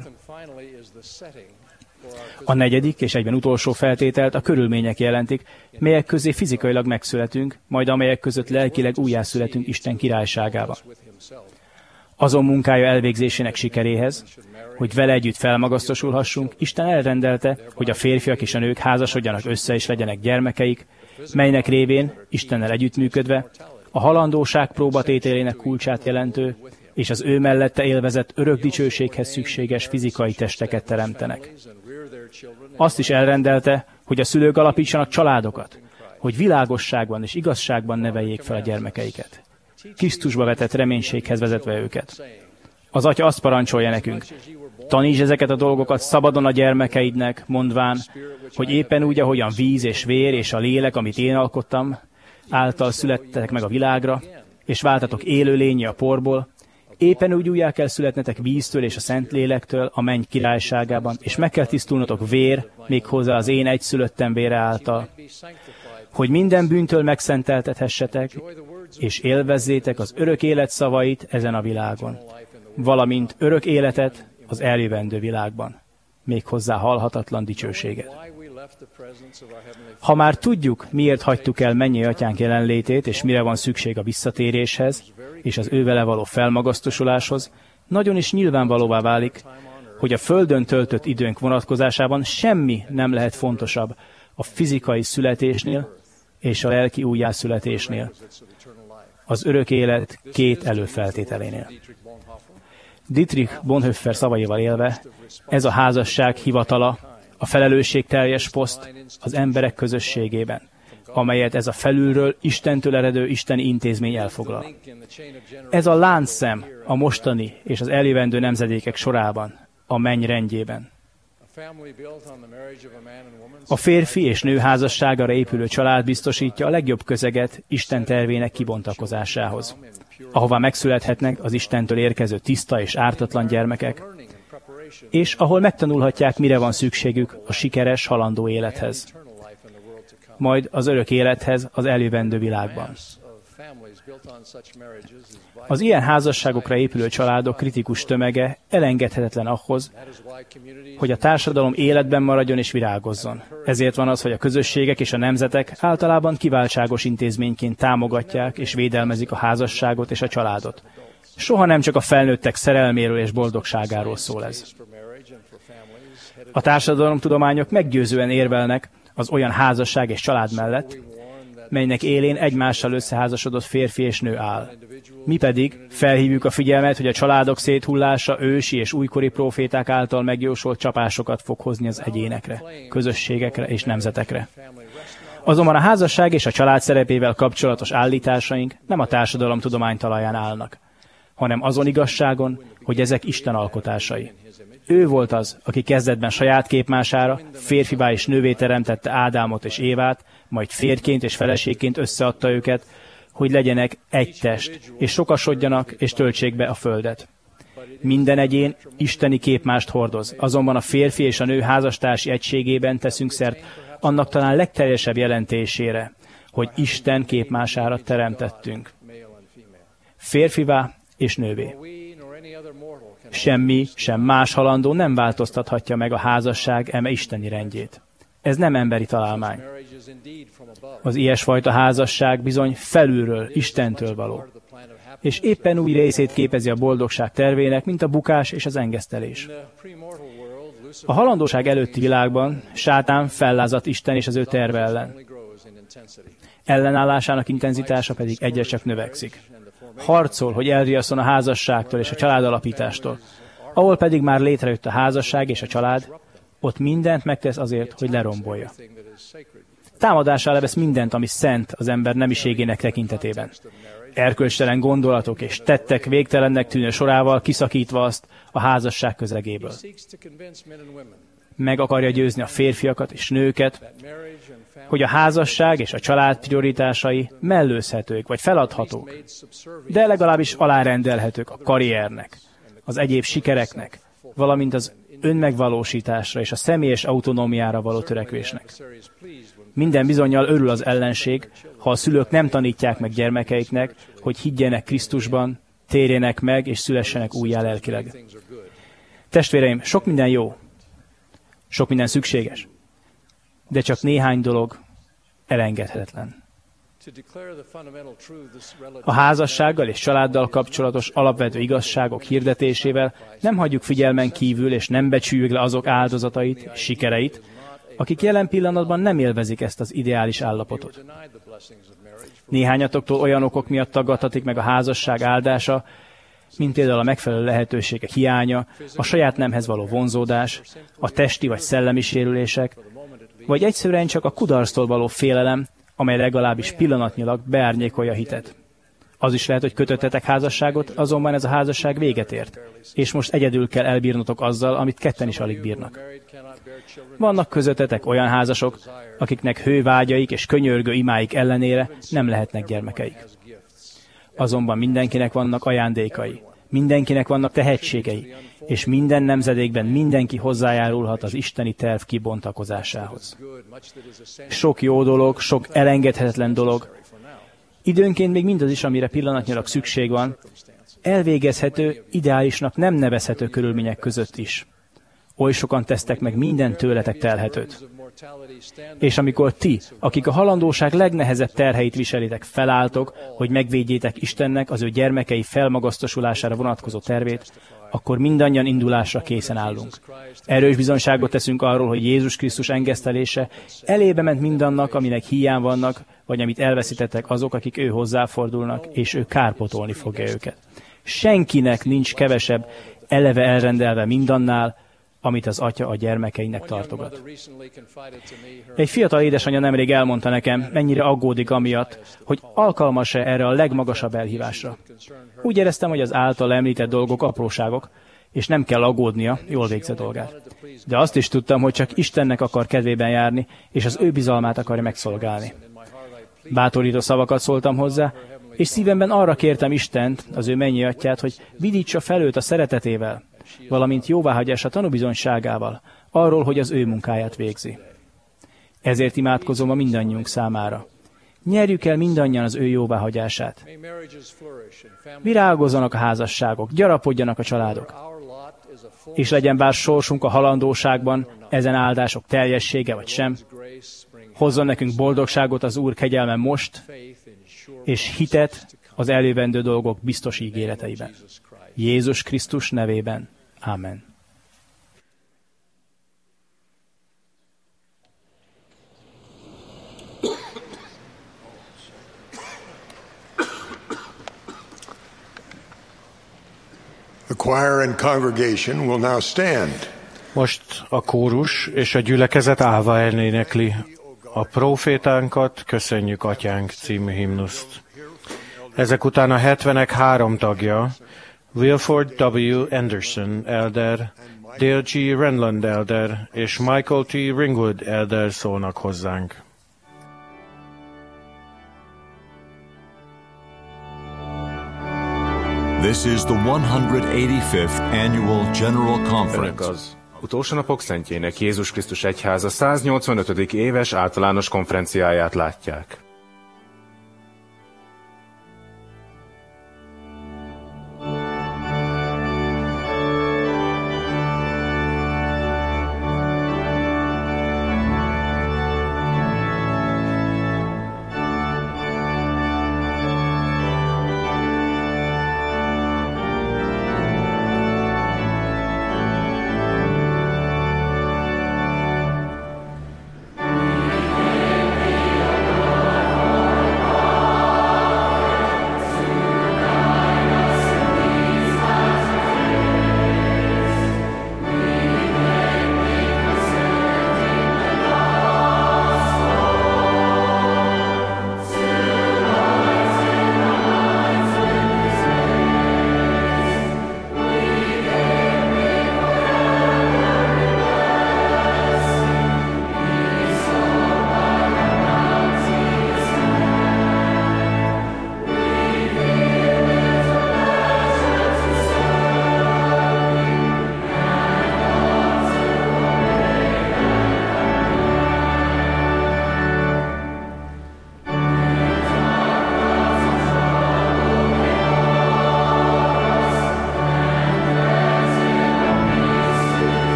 Speaker 9: A negyedik és egyben utolsó feltételt a körülmények jelentik, melyek közé fizikailag megszületünk, majd amelyek között lelkileg újjászületünk Isten királyságába. Azon munkája elvégzésének sikeréhez, hogy vele együtt felmagasztosulhassunk, Isten elrendelte, hogy a férfiak és a nők házasodjanak össze és legyenek gyermekeik, melynek révén, Istennel együttműködve, a halandóság próbatételének kulcsát jelentő, és az ő mellette élvezett örök dicsőséghez szükséges fizikai testeket teremtenek. Azt is elrendelte, hogy a szülők alapítsanak családokat, hogy világosságban és igazságban neveljék fel a gyermekeiket. Krisztusba vetett reménységhez vezetve őket. Az Atya azt parancsolja nekünk, tanítsd ezeket a dolgokat szabadon a gyermekeidnek, mondván, hogy éppen úgy, ahogyan víz és vér és a lélek, amit én alkottam, által születtetek meg a világra, és váltatok élőlényi a porból, Éppen úgy újjá kell születnetek víztől és a Szentlélektől a menny királyságában, és meg kell tisztulnotok vér, méghozzá az én egyszülöttem vére által, hogy minden bűntől megszenteltethessetek, és élvezzétek az örök élet szavait ezen a világon, valamint örök életet az eljövendő világban, méghozzá halhatatlan dicsőséget. Ha már tudjuk, miért hagytuk el mennyei atyánk jelenlétét, és mire van szükség a visszatéréshez, és az ő vele való felmagasztosuláshoz, nagyon is nyilvánvalóvá válik, hogy a földön töltött időnk vonatkozásában semmi nem lehet fontosabb a fizikai születésnél és a lelki újjászületésnél, az örök élet két előfeltételénél. Dietrich Bonhoeffer szavaival élve, ez a házasság hivatala, a felelősségteljes poszt az emberek közösségében, amelyet ez a felülről Istentől eredő isteni intézmény elfoglal. Ez a láncszem a mostani és az eljövendő nemzedékek sorában, a menny rendjében. A férfi és nő házasságára épülő család biztosítja a legjobb közeget Isten tervének kibontakozásához, ahová megszülethetnek az Istentől érkező tiszta és ártatlan gyermekek, és ahol megtanulhatják, mire van szükségük a sikeres, halandó élethez, majd az örök élethez az eljövendő világban. Az ilyen házasságokra épülő családok kritikus tömege elengedhetetlen ahhoz, hogy a társadalom életben maradjon és virágozzon. Ezért van az, hogy a közösségek és a nemzetek általában kiváltságos intézményként támogatják és védelmezik a házasságot és a családot. Soha nem csak a felnőttek szerelméről és boldogságáról szól ez. A társadalomtudományok meggyőzően érvelnek az olyan házasság és család mellett, melynek élén egymással összeházasodott férfi és nő áll. Mi pedig felhívjuk a figyelmet, hogy a családok széthullása ősi és újkori próféták által megjósolt csapásokat fog hozni az egyénekre, közösségekre és nemzetekre. Azonban a házasság és a család szerepével kapcsolatos állításaink nem a társadalomtudomány talaján állnak, hanem azon igazságon, hogy ezek Isten alkotásai. Ő volt az, aki kezdetben saját képmására férfivá és nővé teremtette Ádámot és Évát, majd férjként és feleségként összeadta őket, hogy legyenek egy test, és sokasodjanak és töltsék be a földet. Minden egyén isteni képmást hordoz, azonban a férfi és a nő házastársi egységében teszünk szert annak talán legteljesebb jelentésére, hogy Isten képmására teremtettünk. Férfivá és nővé. Semmi, sem más halandó nem változtathatja meg a házasság eme isteni rendjét. Ez nem emberi találmány. Az ilyesfajta házasság bizony felülről, Istentől való. És éppen úgy részét képezi a boldogság tervének, mint a bukás és az engesztelés. A halandóság előtti világban Sátán fellázadt Isten és az ő terve ellen. Ellenállásának intenzitása pedig egyre csak növekszik. Harcol, hogy elriasszon a házasságtól és a családalapítástól. Ahol pedig már létrejött a házasság és a család, ott mindent megtesz azért, hogy lerombolja. Támadására vesz mindent, ami szent az ember nemiségének tekintetében. Erkölcstelen gondolatok és tettek végtelennek tűnő sorával kiszakítva azt a házasság közegéből. Meg akarja győzni a férfiakat és nőket, hogy a házasság és a család prioritásai mellőzhetők vagy feladhatók, de legalábbis alárendelhetők a karriernek, az egyéb sikereknek, valamint az önmegvalósításra és a személyes autonómiára való törekvésnek. Minden bizonnyal örül az ellenség, ha a szülők nem tanítják meg gyermekeiknek, hogy higgyenek Krisztusban, térjenek meg és szülessenek újjá lelkileg. Testvéreim, sok minden jó, sok minden szükséges, de csak néhány dolog elengedhetetlen. A házassággal és családdal kapcsolatos alapvető igazságok hirdetésével nem hagyjuk figyelmen kívül és nem becsüljük le azok áldozatait és sikereit, akik jelen pillanatban nem élvezik ezt az ideális állapotot. Néhányatoktól olyan okok miatt tagadhatik meg a házasság áldása, mint például a megfelelő lehetőségek hiánya, a saját nemhez való vonzódás, a testi vagy szellemi sérülések, vagy egyszerűen csak a kudarctól való félelem, amely legalábbis pillanatnyilag beárnyékolja a hitet. Az is lehet, hogy kötöttetek házasságot, azonban ez a házasság véget ért, és most egyedül kell elbírnotok azzal, amit ketten is alig bírnak. Vannak közöttetek olyan házasok, akiknek hővágyaik és könyörgő imáik ellenére nem lehetnek gyermekeik. Azonban mindenkinek vannak ajándékai, Mindenkinek vannak tehetségei, és minden nemzedékben mindenki hozzájárulhat az isteni terv kibontakozásához. Sok jó dolog, sok elengedhetetlen dolog, időnként még mindaz is, amire pillanatnyilag szükség van, elvégezhető, ideálisnak nem nevezhető körülmények között is. Oly sokan tesztek meg minden tőletek telhetőt. És amikor ti, akik a halandóság legnehezebb terheit viselitek, felálltok, hogy megvédjétek Istennek az ő gyermekei felmagasztosulására vonatkozó tervét, akkor mindannyian indulásra készen állunk. Erős bizonyságot teszünk arról, hogy Jézus Krisztus engesztelése elébe ment mindannak, aminek hiány vannak, vagy amit elveszítettek azok, akik ő hozzáfordulnak, és ő kárpotolni fogja őket. Senkinek nincs kevesebb, eleve elrendelve mindannál, amit az atya a gyermekeinek tartogat. Egy fiatal édesanyja nemrég elmondta nekem, mennyire aggódik amiatt, hogy alkalmas-e erre a legmagasabb elhívásra. Úgy éreztem, hogy az által említett dolgok apróságok, és nem kell aggódnia, jól végzi a dolgát. De azt is tudtam, hogy csak Istennek akar kedvében járni, és az ő bizalmát akarja megszolgálni. Bátorító szavakat szóltam hozzá, és szívemben arra kértem Istent, az ő mennyi atyát, hogy vidítsa fel őt a szeretetével, valamint jóváhagyása tanúbizonyságával, arról, hogy az ő munkáját végzi. Ezért imádkozom a mindannyiunk számára. Nyerjük el mindannyian az ő jóváhagyását. Virágozzanak a házasságok, gyarapodjanak a családok. És legyen bár sorsunk a halandóságban, ezen áldások teljessége vagy sem, hozzon nekünk boldogságot az Úr kegyelme most, és hitet az eljövendő dolgok biztos ígéreteiben. Jézus Krisztus nevében. Amen.
Speaker 6: The choir and congregation will now stand.
Speaker 3: Most a kórus és a gyülekezet állva elénekli a Prófétánkat, Köszönjük Atyánk című himnuszt. Ezek után a 70-ek 3 tagja, Wilford W. Anderson elder, Dale G. Renland elder és Michael T. Ringwood elder szólnak hozzánk.
Speaker 1: This is the 185th Annual General Conference.
Speaker 2: Önök az utolsó napok szentjének Jézus Krisztus Egyháza 185. éves általános konferenciáját látják.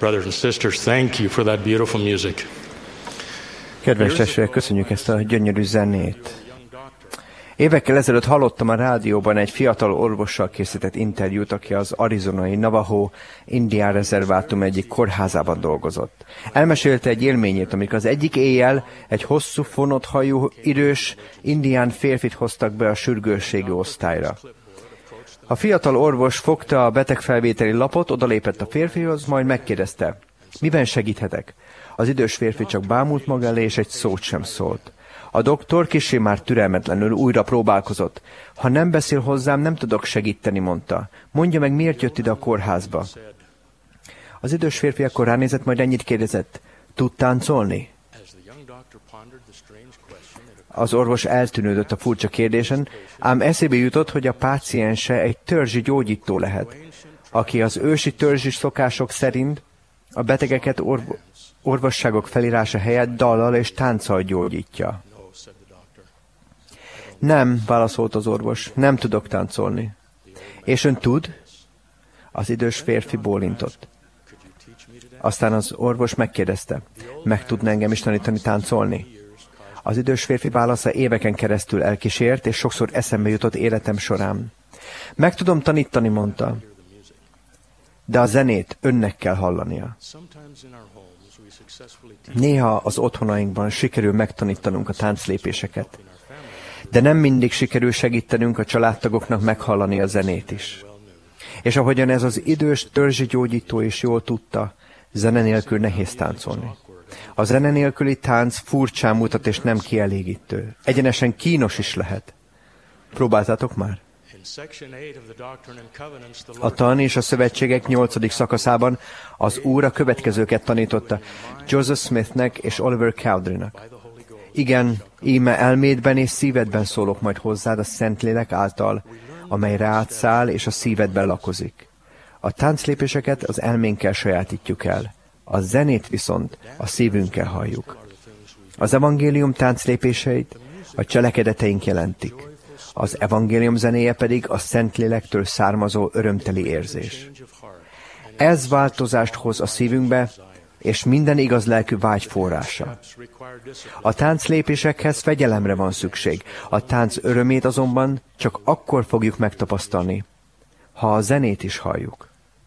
Speaker 8: Brothers and sisters, thank you for that beautiful music.
Speaker 7: Kedves testvérek, köszönjük ezt a gyönyörű zenét. Évekkel ezelőtt hallottam a rádióban egy fiatal orvossal készített interjút, aki az arizonai Navajo Indián rezervátum egyik kórházában dolgozott. Elmesélte egy élményét, amikor az egyik éjjel egy hosszú, fonott hajú, idős indián férfit hoztak be a sürgősségi osztályra. A fiatal orvos fogta a betegfelvételi lapot, odalépett a férfihoz, majd megkérdezte, miben segíthetek? Az idős férfi csak bámult maga elé, és egy szót sem szólt. A doktor kissé már türelmetlenül újra próbálkozott. Ha nem beszél hozzám, nem tudok segíteni, mondta. Mondja meg, miért jött ide a kórházba? Az idős férfi akkor ránézett, majd ennyit kérdezett. Tud táncolni? Az orvos eltűnődött a furcsa kérdésen, ám eszébe jutott, hogy a páciense egy törzsi gyógyító lehet, aki az ősi törzsi szokások szerint a betegeket orvosságok felírása helyett dallal és tánccal gyógyítja. Nem, válaszolt az orvos, nem tudok táncolni. És ön tud? Az idős férfi bólintott. Aztán az orvos megkérdezte, meg tudna engem is tanítani táncolni? Az idős férfi válasza éveken keresztül elkísért, és sokszor eszembe jutott életem során. Meg tudom tanítani, mondta, de a zenét önnek kell hallania. Néha az otthonainkban sikerül megtanítanunk a tánclépéseket, de nem mindig sikerül segítenünk a családtagoknak meghallani a zenét is. És ahogyan ez az idős törzsi gyógyító is jól tudta, zene nélkül nehéz táncolni. A zene nélküli tánc furcsán mutat és nem kielégítő. Egyenesen kínos is lehet. Próbáltátok már? A tan és a szövetségek 8. szakaszában az Úr a következőket tanította Joseph Smithnek és Oliver Cowderynak. Igen, íme elmédben és szívedben szólok majd hozzád a Szentlélek által, amely rád száll és a szívedben lakozik. A tánclépéseket az elménkkel sajátítjuk el, a zenét viszont a szívünkkel halljuk. Az evangélium tánclépéseit a cselekedeteink jelentik. Az evangélium zenéje pedig a Szentlélektől származó örömteli érzés. Ez változást hoz a szívünkbe, és minden igaz lelkű vágy forrása. A tánclépésekhez fegyelemre van szükség, a tánc örömét azonban csak akkor fogjuk megtapasztalni, ha a zenét is halljuk.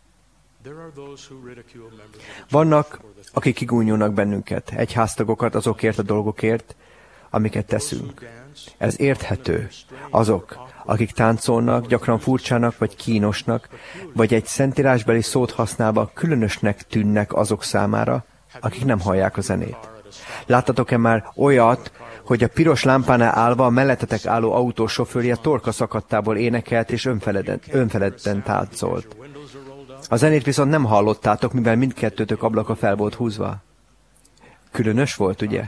Speaker 7: Vannak, akik kigúnyolnak bennünket, egyháztagokat azokért a dolgokért, amiket teszünk. Ez érthető. Azok, akik táncolnak, gyakran furcsának vagy kínosnak, vagy egy szentírásbeli szót használva különösnek tűnnek azok számára, akik nem hallják a zenét. Láttatok-e már olyat, hogy a piros lámpánál állva a mellettetek álló autósofőrje torka szakadtából énekelt és önfeledten táncolt? A zenét viszont nem hallottátok, mivel mindkettőtök ablaka fel volt húzva. Különös volt, ugye?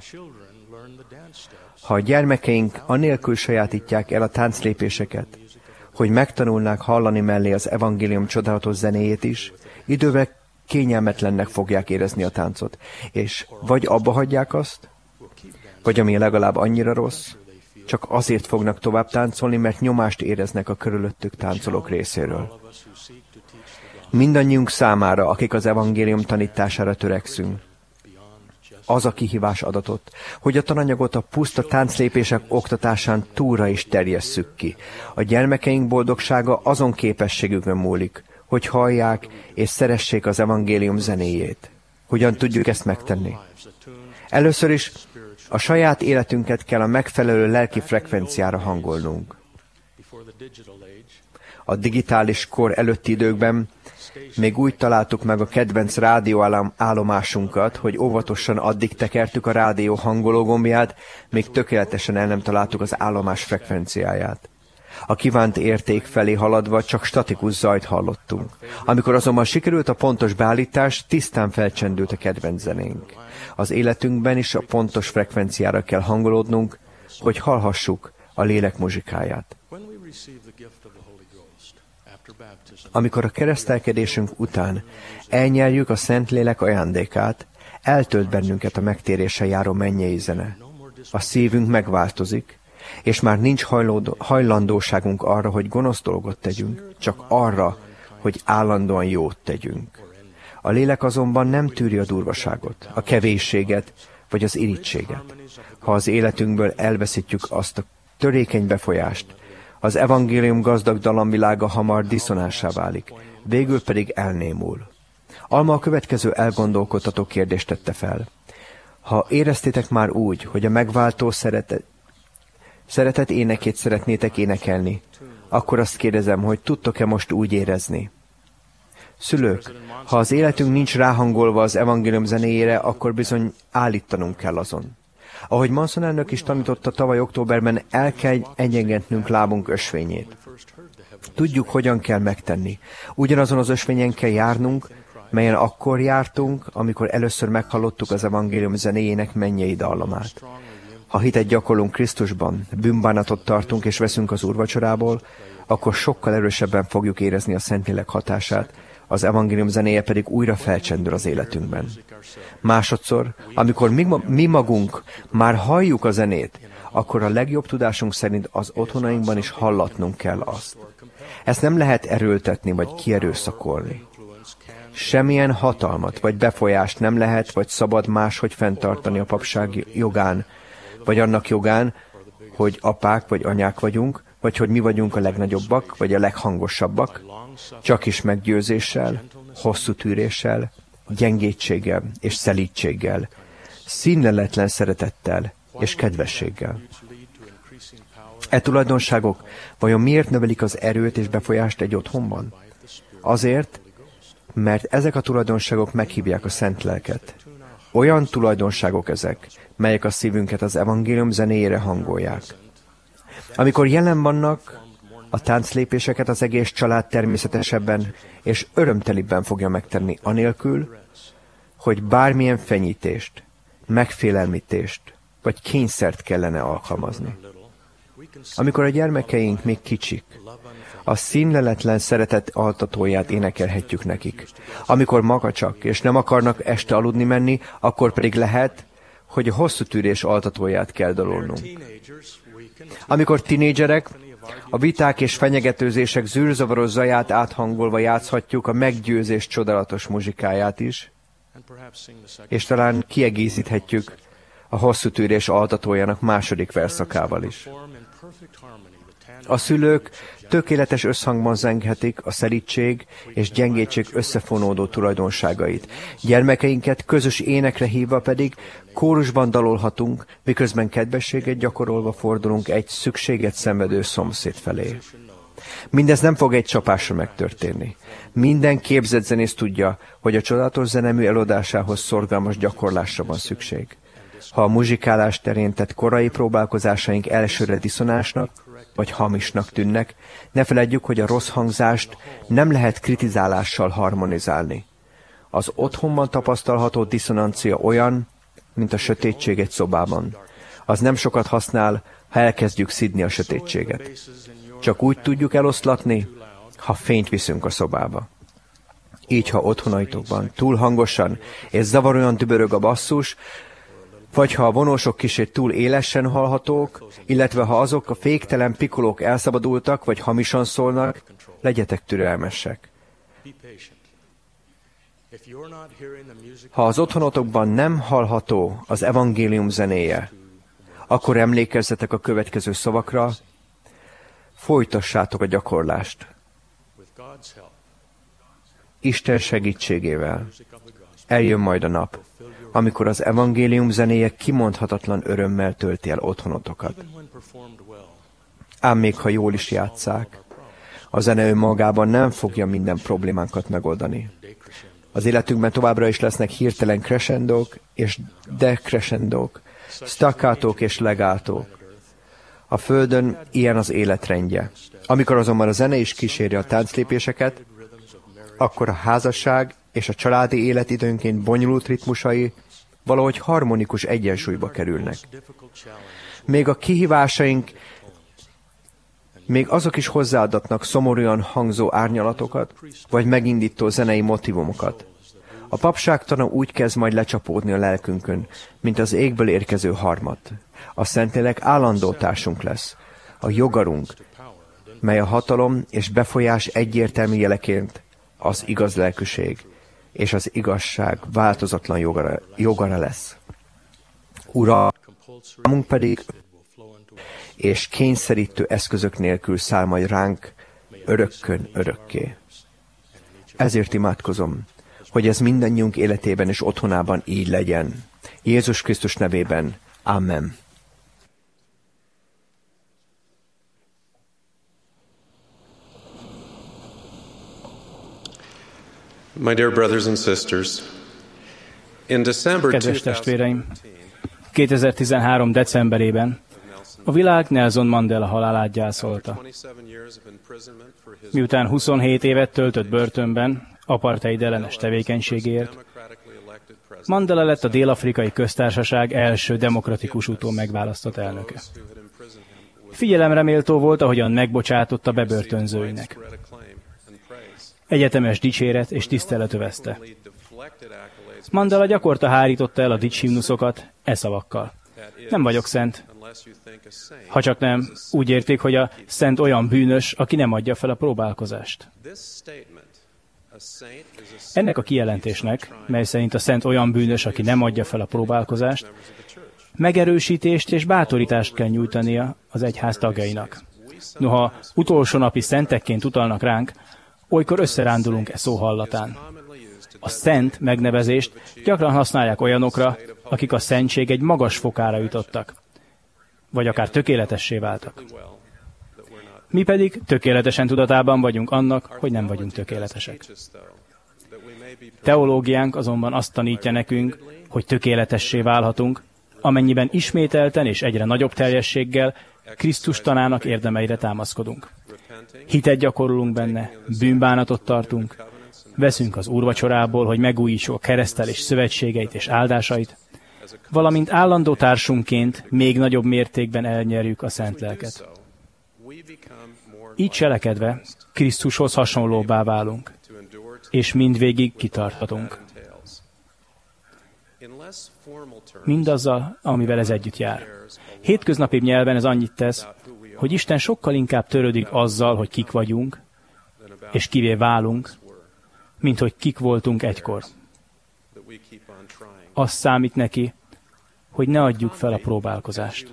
Speaker 7: Ha a gyermekeink anélkül sajátítják el a tánclépéseket, hogy megtanulnák hallani mellé az evangélium csodálatos zenéjét is, idővel kényelmetlennek fogják érezni a táncot, és vagy abba hagyják azt, vagy ami legalább annyira rossz, csak azért fognak tovább táncolni, mert nyomást éreznek a körülöttük táncolók részéről. Mindannyiunk számára, akik az evangélium tanítására törekszünk, az a kihívás adatot, hogy a tananyagot a puszta tánclépések oktatásán túlra is terjesszük ki. A gyermekeink boldogsága azon képességükön múlik, hogy hallják és szeressék az evangélium zenéjét. Hogyan tudjuk ezt megtenni? Először is a saját életünket kell a megfelelő lelki frekvenciára hangolnunk. A digitális kor előtti időkben még úgy találtuk meg a kedvenc rádióállomásunkat, hogy óvatosan addig tekertük a rádió hangológombját, még tökéletesen el nem találtuk az állomás frekvenciáját. A kívánt érték felé haladva csak statikus zajt hallottunk. Amikor azonban sikerült a pontos beállítás, tisztán felcsendült a kedvenc zenénk. Az életünkben is a pontos frekvenciára kell hangolódnunk, hogy hallhassuk a lélek muzsikáját. Amikor a keresztelkedésünk után elnyerjük a Szentlélek ajándékát, eltölt bennünket a megtéréssel járó mennyei zene. A szívünk megváltozik, és már nincs hajlandóságunk arra, hogy gonosz dolgot tegyünk, csak arra, hogy állandóan jót tegyünk. A lélek azonban nem tűri a durvaságot, a kevésséget vagy az irítséget. Ha az életünkből elveszítjük azt a törékeny befolyást, az evangélium gazdag dallamvilága hamar diszonánsá válik, végül pedig elnémul. Alma a következő elgondolkodtató kérdést tette fel. Ha éreztétek már úgy, hogy a megváltó szeretet énekét szeretnétek énekelni, akkor azt kérdezem, hogy tudtok-e most úgy érezni? Szülők, ha az életünk nincs ráhangolva az evangélium zenéjére, akkor bizony állítanunk kell azon. Ahogy Manson elnök is tanította tavaly októberben, el kell egyengetnünk lábunk ösvényét. Tudjuk, hogyan kell megtenni. Ugyanazon az ösvényen kell járnunk, melyen akkor jártunk, amikor először meghallottuk az evangélium zenéjének mennyei dallamát. Ha hitet gyakorlunk Krisztusban, bűnbánatot tartunk és veszünk az úrvacsorából, akkor sokkal erősebben fogjuk érezni a Szentlélek hatását, az evangélium zenéje pedig újra felcsendül az életünkben. Másodszor, amikor mi magunk már halljuk a zenét, akkor a legjobb tudásunk szerint az otthonainkban is hallatnunk kell azt. Ezt nem lehet erőltetni vagy kierőszakolni. Semmilyen hatalmat vagy befolyást nem lehet vagy szabad máshogy fenntartani a papság jogán, vagy annak jogán, hogy apák vagy anyák vagyunk, vagy hogy mi vagyunk a legnagyobbak, vagy a leghangosabbak, csak is meggyőzéssel, hosszú tűréssel, gyengétséggel és szelídséggel, színleletlen szeretettel és kedvességgel. E tulajdonságok vajon miért növelik az erőt és befolyást egy otthonban? Azért, mert ezek a tulajdonságok meghívják a Szent Lelket. Olyan tulajdonságok ezek, melyek a szívünket az evangélium zenéjére hangolják. Amikor jelen vannak, a tánclépéseket az egész család természetesebben és örömtelibben fogja megtenni, anélkül, hogy bármilyen fenyítést, megfélelmítést vagy kényszert kellene alkalmazni. Amikor a gyermekeink még kicsik, a színleletlen szeretet altatóját énekelhetjük nekik. Amikor magacsak és nem akarnak este aludni menni, akkor pedig lehet, hogy a hosszú tűrés altatóját kell dalolnunk. Amikor tinédzserek, a viták és fenyegetőzések zűrzavaros zaját áthangolva játszhatjuk a meggyőzés csodálatos muzsikáját is, és talán kiegészíthetjük a hosszú tűrés altatójának második verszakával is. A szülők tökéletes összhangban zenghetik a szelídség és gyengétség összefonódó tulajdonságait. Gyermekeinket közös énekre hívva pedig kórusban dalolhatunk, miközben kedvességet gyakorolva fordulunk egy szükséget szenvedő szomszéd felé. Mindez nem fog egy csapásra megtörténni. Minden képzett zenész tudja, hogy a csodálatos zenemű eladásához szorgalmas gyakorlásra van szükség. Ha a muzsikálás terén tett korai próbálkozásaink elsőre diszonásnak, vagy hamisnak tűnnek, ne feledjük, hogy a rossz hangzást nem lehet kritizálással harmonizálni. Az otthonban tapasztalható diszonancia olyan, mint a sötétség egy szobában. Az nem sokat használ, ha elkezdjük szidni a sötétséget. Csak úgy tudjuk eloszlatni, ha fényt viszünk a szobába. Így, ha otthonaitokban túl hangosan és zavaróan dübörög a basszus, vagy ha a vonósok kicsit túl élesen hallhatók, illetve ha azok a féktelen pikolók elszabadultak, vagy hamisan szólnak, legyetek türelmesek. Ha az otthonotokban nem hallható az evangélium zenéje, akkor emlékezzetek a következő szavakra, folytassátok a gyakorlást. Isten segítségével eljön majd a nap, amikor az evangélium zenéje kimondhatatlan örömmel tölti el otthonotokat. Ám még ha jól is játsszák, a zene önmagában nem fogja minden problémánkat megoldani. Az életünkben továbbra is lesznek hirtelen crescendók és decrescendók, staccatók és legátók. A Földön ilyen az életrendje. Amikor azonban a zene is kíséri a tánclépéseket, akkor a házasság és a családi élet időnként bonyolult ritmusai valahogy harmonikus egyensúlyba kerülnek. Még a kihívásaink, még azok is hozzáadatnak szomorúan hangzó árnyalatokat, vagy megindító zenei motivumokat. A papságtana úgy kezd majd lecsapódni a lelkünkön, mint az égből érkező harmat. A Szentlélek állandó társunk lesz, a jogarunk, mely a hatalom és befolyás egyértelmű jeleként az igaz lelkűség, és az igazság változatlan jogara lesz. Uralmunk pedig és kényszerítő eszközök nélkül száll majd ránk örökkön örökké. Ezért imádkozom, hogy ez mindannyiunk életében és otthonában így legyen. Jézus Krisztus nevében. Amen.
Speaker 11: My dear brothers and sisters, in December
Speaker 9: Kedves testvéreim, 2013. decemberében a világ Nelson Mandela halálát gyászolta. Miután 27 évet töltött börtönben apartheid ellenes tevékenységért, Mandela lett a Dél-Afrikai Köztársaság első demokratikus úton megválasztott elnöke. Figyelemre méltó volt, ahogyan megbocsátotta bebörtönzőinek. Egyetemes dicséret és tisztelet övezte. Mandela gyakorta hárította el a dicshimnuszokat e szavakkal. Nem vagyok szent, ha csak nem úgy érték, hogy a szent olyan bűnös, aki nem adja fel a próbálkozást. Ennek a kijelentésnek, mely szerint a szent olyan bűnös, aki nem adja fel a próbálkozást, megerősítést és bátorítást kell nyújtania az egyház tagjainak. Noha utolsó napi szentekként utalnak ránk, olykor összerándulunk e szó hallatán. A szent megnevezést gyakran használják olyanokra, akik a szentség egy magas fokára jutottak, vagy akár tökéletessé váltak. Mi pedig tökéletesen tudatában vagyunk annak, hogy nem vagyunk tökéletesek. Teológiánk azonban azt tanítja nekünk, hogy tökéletessé válhatunk, amennyiben ismételten és egyre nagyobb teljességgel Krisztus tanának érdemeire támaszkodunk. Hitet gyakorolunk benne, bűnbánatot tartunk, veszünk az úrvacsorából, hogy megújítsuk a keresztelés szövetségeit és áldásait, valamint állandó társunkként még nagyobb mértékben elnyerjük a szent lelket. Így cselekedve Krisztushoz hasonlóbbá válunk, és mindvégig kitarthatunk. Mindazzal, amivel ez együtt jár. Hétköznapi nyelven ez annyit tesz, hogy Isten sokkal inkább törődik azzal, hogy kik vagyunk, és kivé válunk, mint hogy kik voltunk egykor. Az számít neki, hogy ne adjuk fel a próbálkozást.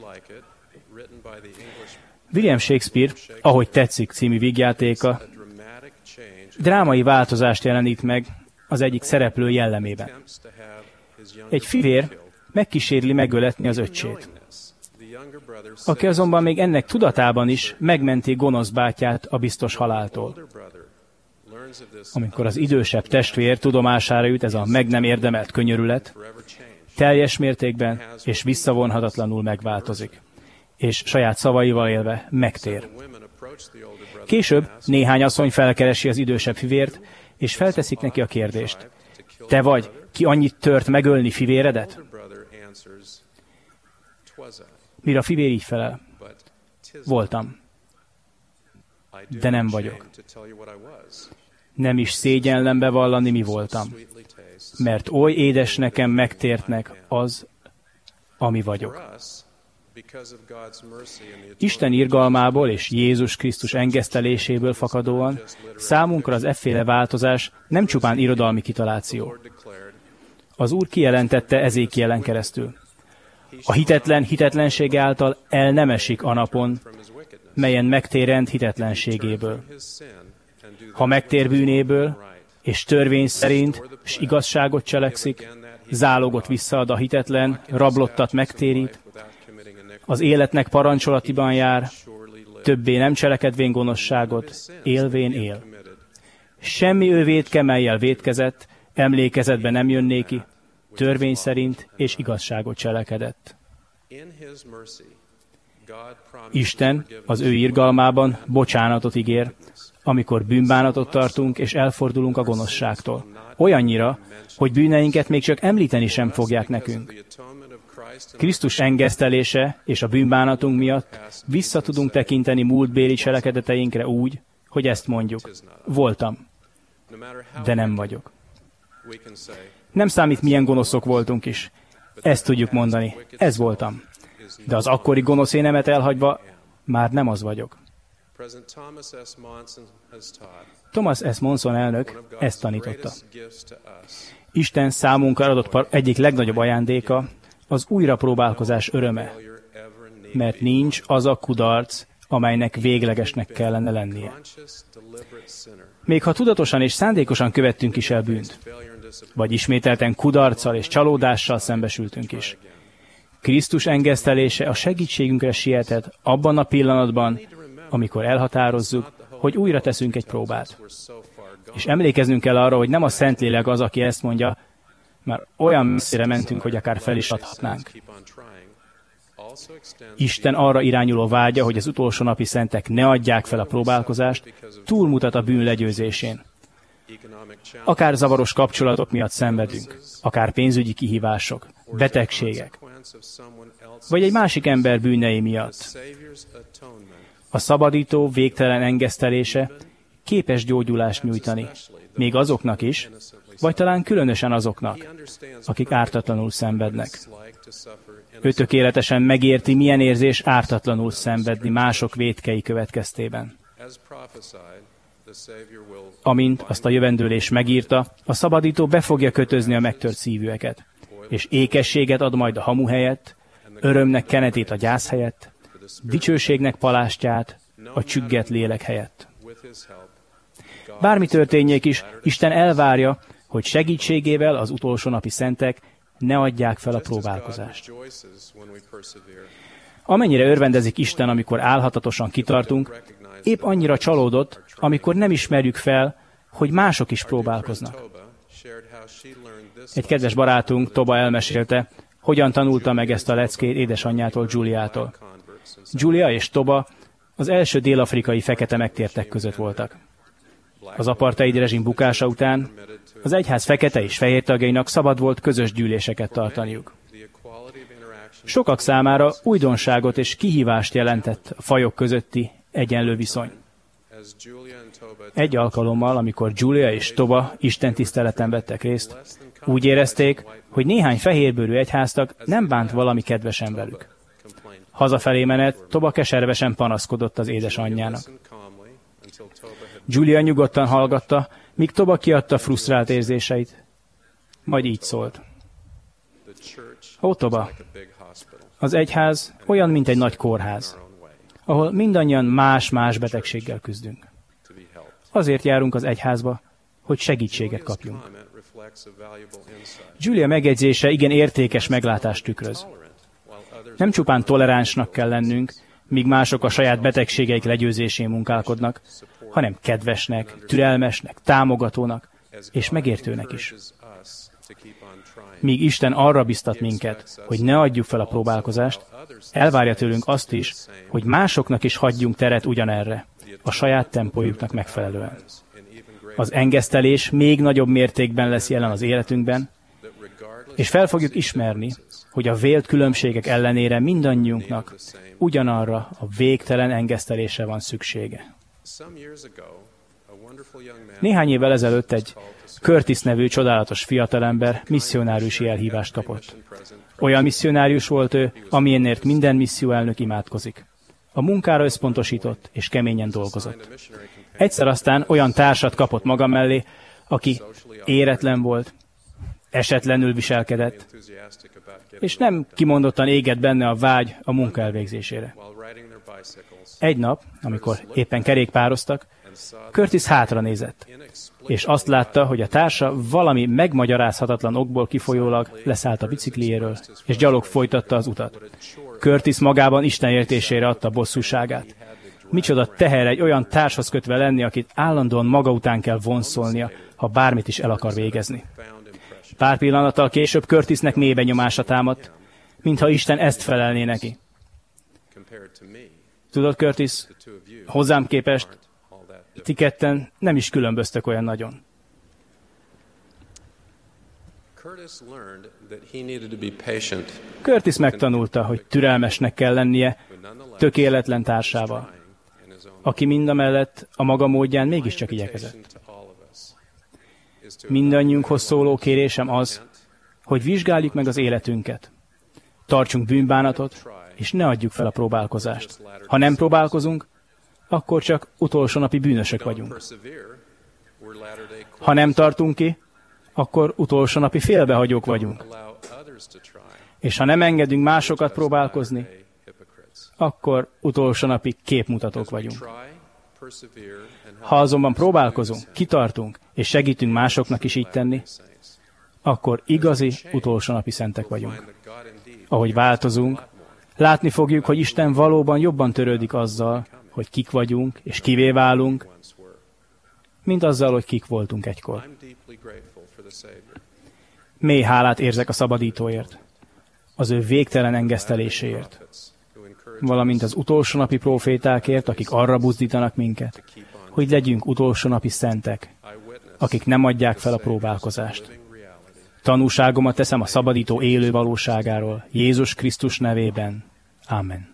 Speaker 9: William Shakespeare, Ahogy tetszik című vígjátéka, drámai változást jelenít meg az egyik szereplő jellemében. Egy fivér megkísérli megöletni az öccsét, aki azonban még ennek tudatában is megmenti gonosz bátyját a biztos haláltól. Amikor az idősebb testvér tudomására jut ez a meg nem érdemelt könyörület, teljes mértékben és visszavonhatatlanul megváltozik, és saját szavaival élve megtér. Később néhány asszony felkeresi az idősebb fivért, és felteszik neki a kérdést: te vagy, ki annyit tört megölni fivéredet? Mire a fivér így felel: voltam, de nem vagyok. Nem is szégyellem bevallani, mi voltam, mert oly édes nekem megtértnek az, ami vagyok. Isten irgalmából és Jézus Krisztus engeszteléséből fakadóan számunkra az efféle változás nem csupán irodalmi kitaláció. Az Úr kijelentette Ezékielen keresztül: a hitetlen hitetlensége által el nem esik a napon, melyen megtérend hitetlenségéből. Ha megtér bűnéből, és törvény szerint, s igazságot cselekszik, zálogot visszaad a hitetlen, rablottat megtérít, az életnek parancsolatiban jár, többé nem cselekedvén gonoszságot, élvén él. Semmi ő vétke, mellyel vétkezett, emlékezetbe nem jön néki, törvény szerint és igazságot cselekedett. Isten az ő irgalmában bocsánatot ígér, amikor bűnbánatot tartunk és elfordulunk a gonoszságtól. Olyannyira, hogy bűneinket még csak említeni sem fogják nekünk. Krisztus engesztelése és a bűnbánatunk miatt vissza tudunk tekinteni múltbéli cselekedeteinkre úgy, hogy ezt mondjuk: voltam, de nem vagyok. Nem számít, milyen gonoszok voltunk is. Ezt tudjuk mondani: ez voltam. De az akkori gonosz énemet elhagyva már nem az vagyok. Thomas S. Monson elnök ezt tanította. Isten számunkra adott egyik legnagyobb ajándéka az újrapróbálkozás öröme, mert nincs az a kudarc, amelynek véglegesnek kellene lennie. Még ha tudatosan és szándékosan követtünk is el bűnt, vagy ismételten kudarccal és csalódással szembesültünk is. Krisztus engesztelése a segítségünkre sietett abban a pillanatban, amikor elhatározzuk, hogy újra teszünk egy próbát. És emlékeznünk kell arra, hogy nem a Szentlélek az, aki ezt mondja, már olyan messzire mentünk, hogy akár fel is adhatnánk. Isten arra irányuló vágya, hogy az utolsó napi szentek ne adják fel a próbálkozást, túlmutat a bűn legyőzésén. Akár zavaros kapcsolatok miatt szenvedünk, akár pénzügyi kihívások, betegségek, vagy egy másik ember bűnei miatt. A szabadító végtelen engesztelése képes gyógyulást nyújtani, még azoknak is, vagy talán különösen azoknak, akik ártatlanul szenvednek. Ő tökéletesen megérti, milyen érzés ártatlanul szenvedni mások vétkei következtében. Amint azt a jövendőlés megírta, a szabadító be fogja kötözni a megtört szívűeket, és ékességet ad majd a hamu helyett, örömnek kenetét a gyász helyett, dicsőségnek palástját a csüggett lélek helyett. Bármi történjék is, Isten elvárja, hogy segítségével az utolsó napi szentek ne adják fel a próbálkozást. Amennyire örvendezik Isten, amikor álhatatosan kitartunk, épp annyira csalódott, amikor nem ismerjük fel, hogy mások is próbálkoznak. Egy kedves barátunk, Toba elmesélte, hogyan tanulta meg ezt a leckét édesanyjától, Juliától. Julia és Toba az első dél-afrikai fekete megtértek között voltak. Az apartheid rezsim bukása után az egyház fekete és fehér tagjainak szabad volt közös gyűléseket tartaniuk. Sokak számára újdonságot és kihívást jelentett a fajok közötti egyenlő viszony. Egy alkalommal, amikor Julia és Toba istentiszteleten vettek részt, úgy érezték, hogy néhány fehérbőrű egyháztag nem bánt valami kedvesen velük. Hazafelé menet, Toba keservesen panaszkodott az édesanyjának. Julia nyugodtan hallgatta, míg Toba kiadta frusztrált érzéseit. Majd így szólt. Ó, Toba, az egyház olyan, mint egy nagy kórház, ahol mindannyian más-más betegséggel küzdünk. Azért járunk az egyházba, hogy segítséget kapjunk. Julia megjegyzése igen értékes meglátást tükröz. Nem csupán toleránsnak kell lennünk, míg mások a saját betegségeik legyőzésén munkálkodnak, hanem kedvesnek, türelmesnek, támogatónak és megértőnek is. Míg Isten arra biztat minket, hogy ne adjuk fel a próbálkozást, elvárja tőlünk azt is, hogy másoknak is hagyjunk teret ugyanerre, a saját tempójuknak megfelelően. Az engesztelés még nagyobb mértékben lesz jelen az életünkben, és fel fogjuk ismerni, hogy a vélt különbségek ellenére mindannyiunknak ugyanarra a végtelen engesztelésre van szüksége. Néhány évvel ezelőtt egy Curtis nevű csodálatos fiatalember misszionáriusi elhívást kapott. Olyan misszionárius volt ő, amilyenért minden misszióelnök imádkozik. A munkára összpontosított és keményen dolgozott. Egyszer aztán olyan társat kapott maga mellé, aki éretlen volt, esetlenül viselkedett, és nem kimondottan égett benne a vágy a munka elvégzésére. Egy nap, amikor éppen kerékpároztak, Curtis hátra nézett, és azt látta, hogy a társa valami megmagyarázhatatlan okból kifolyólag leszállt a bicikliéről, és gyalog folytatta az utat. Curtis magában Isten értésére adta bosszúságát. Micsoda teher egy olyan társhoz kötve lenni, akit állandóan maga után kell vonszolnia, ha bármit is el akar végezni. Pár pillanattal később Curtisnek mély benyomása támadt, mintha Isten ezt felelné neki. Tudod, Curtis, hozzám képest ti ketten nem is különböztök olyan nagyon. Curtis megtanulta, hogy türelmesnek kell lennie tökéletlen társával, aki mindamellett a maga módján mégiscsak igyekezett. Mindannyiunkhoz szóló kérésem az, hogy vizsgáljuk meg az életünket. Tartsunk bűnbánatot, és ne adjuk fel a próbálkozást. Ha nem próbálkozunk, akkor csak utolsó napi bűnösök vagyunk. Ha nem tartunk ki, akkor utolsó napi félbehagyók vagyunk. És ha nem engedünk másokat próbálkozni, akkor utolsó napi képmutatók vagyunk. Ha azonban próbálkozunk, kitartunk, és segítünk másoknak is így tenni, akkor igazi utolsó napi szentek vagyunk. Ahogy változunk, látni fogjuk, hogy Isten valóban jobban törődik azzal, hogy kik vagyunk, és kivé válunk, mint azzal, hogy kik voltunk egykor. Mély hálát érzek a szabadítóért, az ő végtelen engeszteléséért, valamint az utolsó napi prófétákért, akik arra buzdítanak minket, hogy legyünk utolsó napi szentek, akik nem adják fel a próbálkozást. Tanúságomat teszem a szabadító élő valóságáról, Jézus Krisztus nevében. Amen.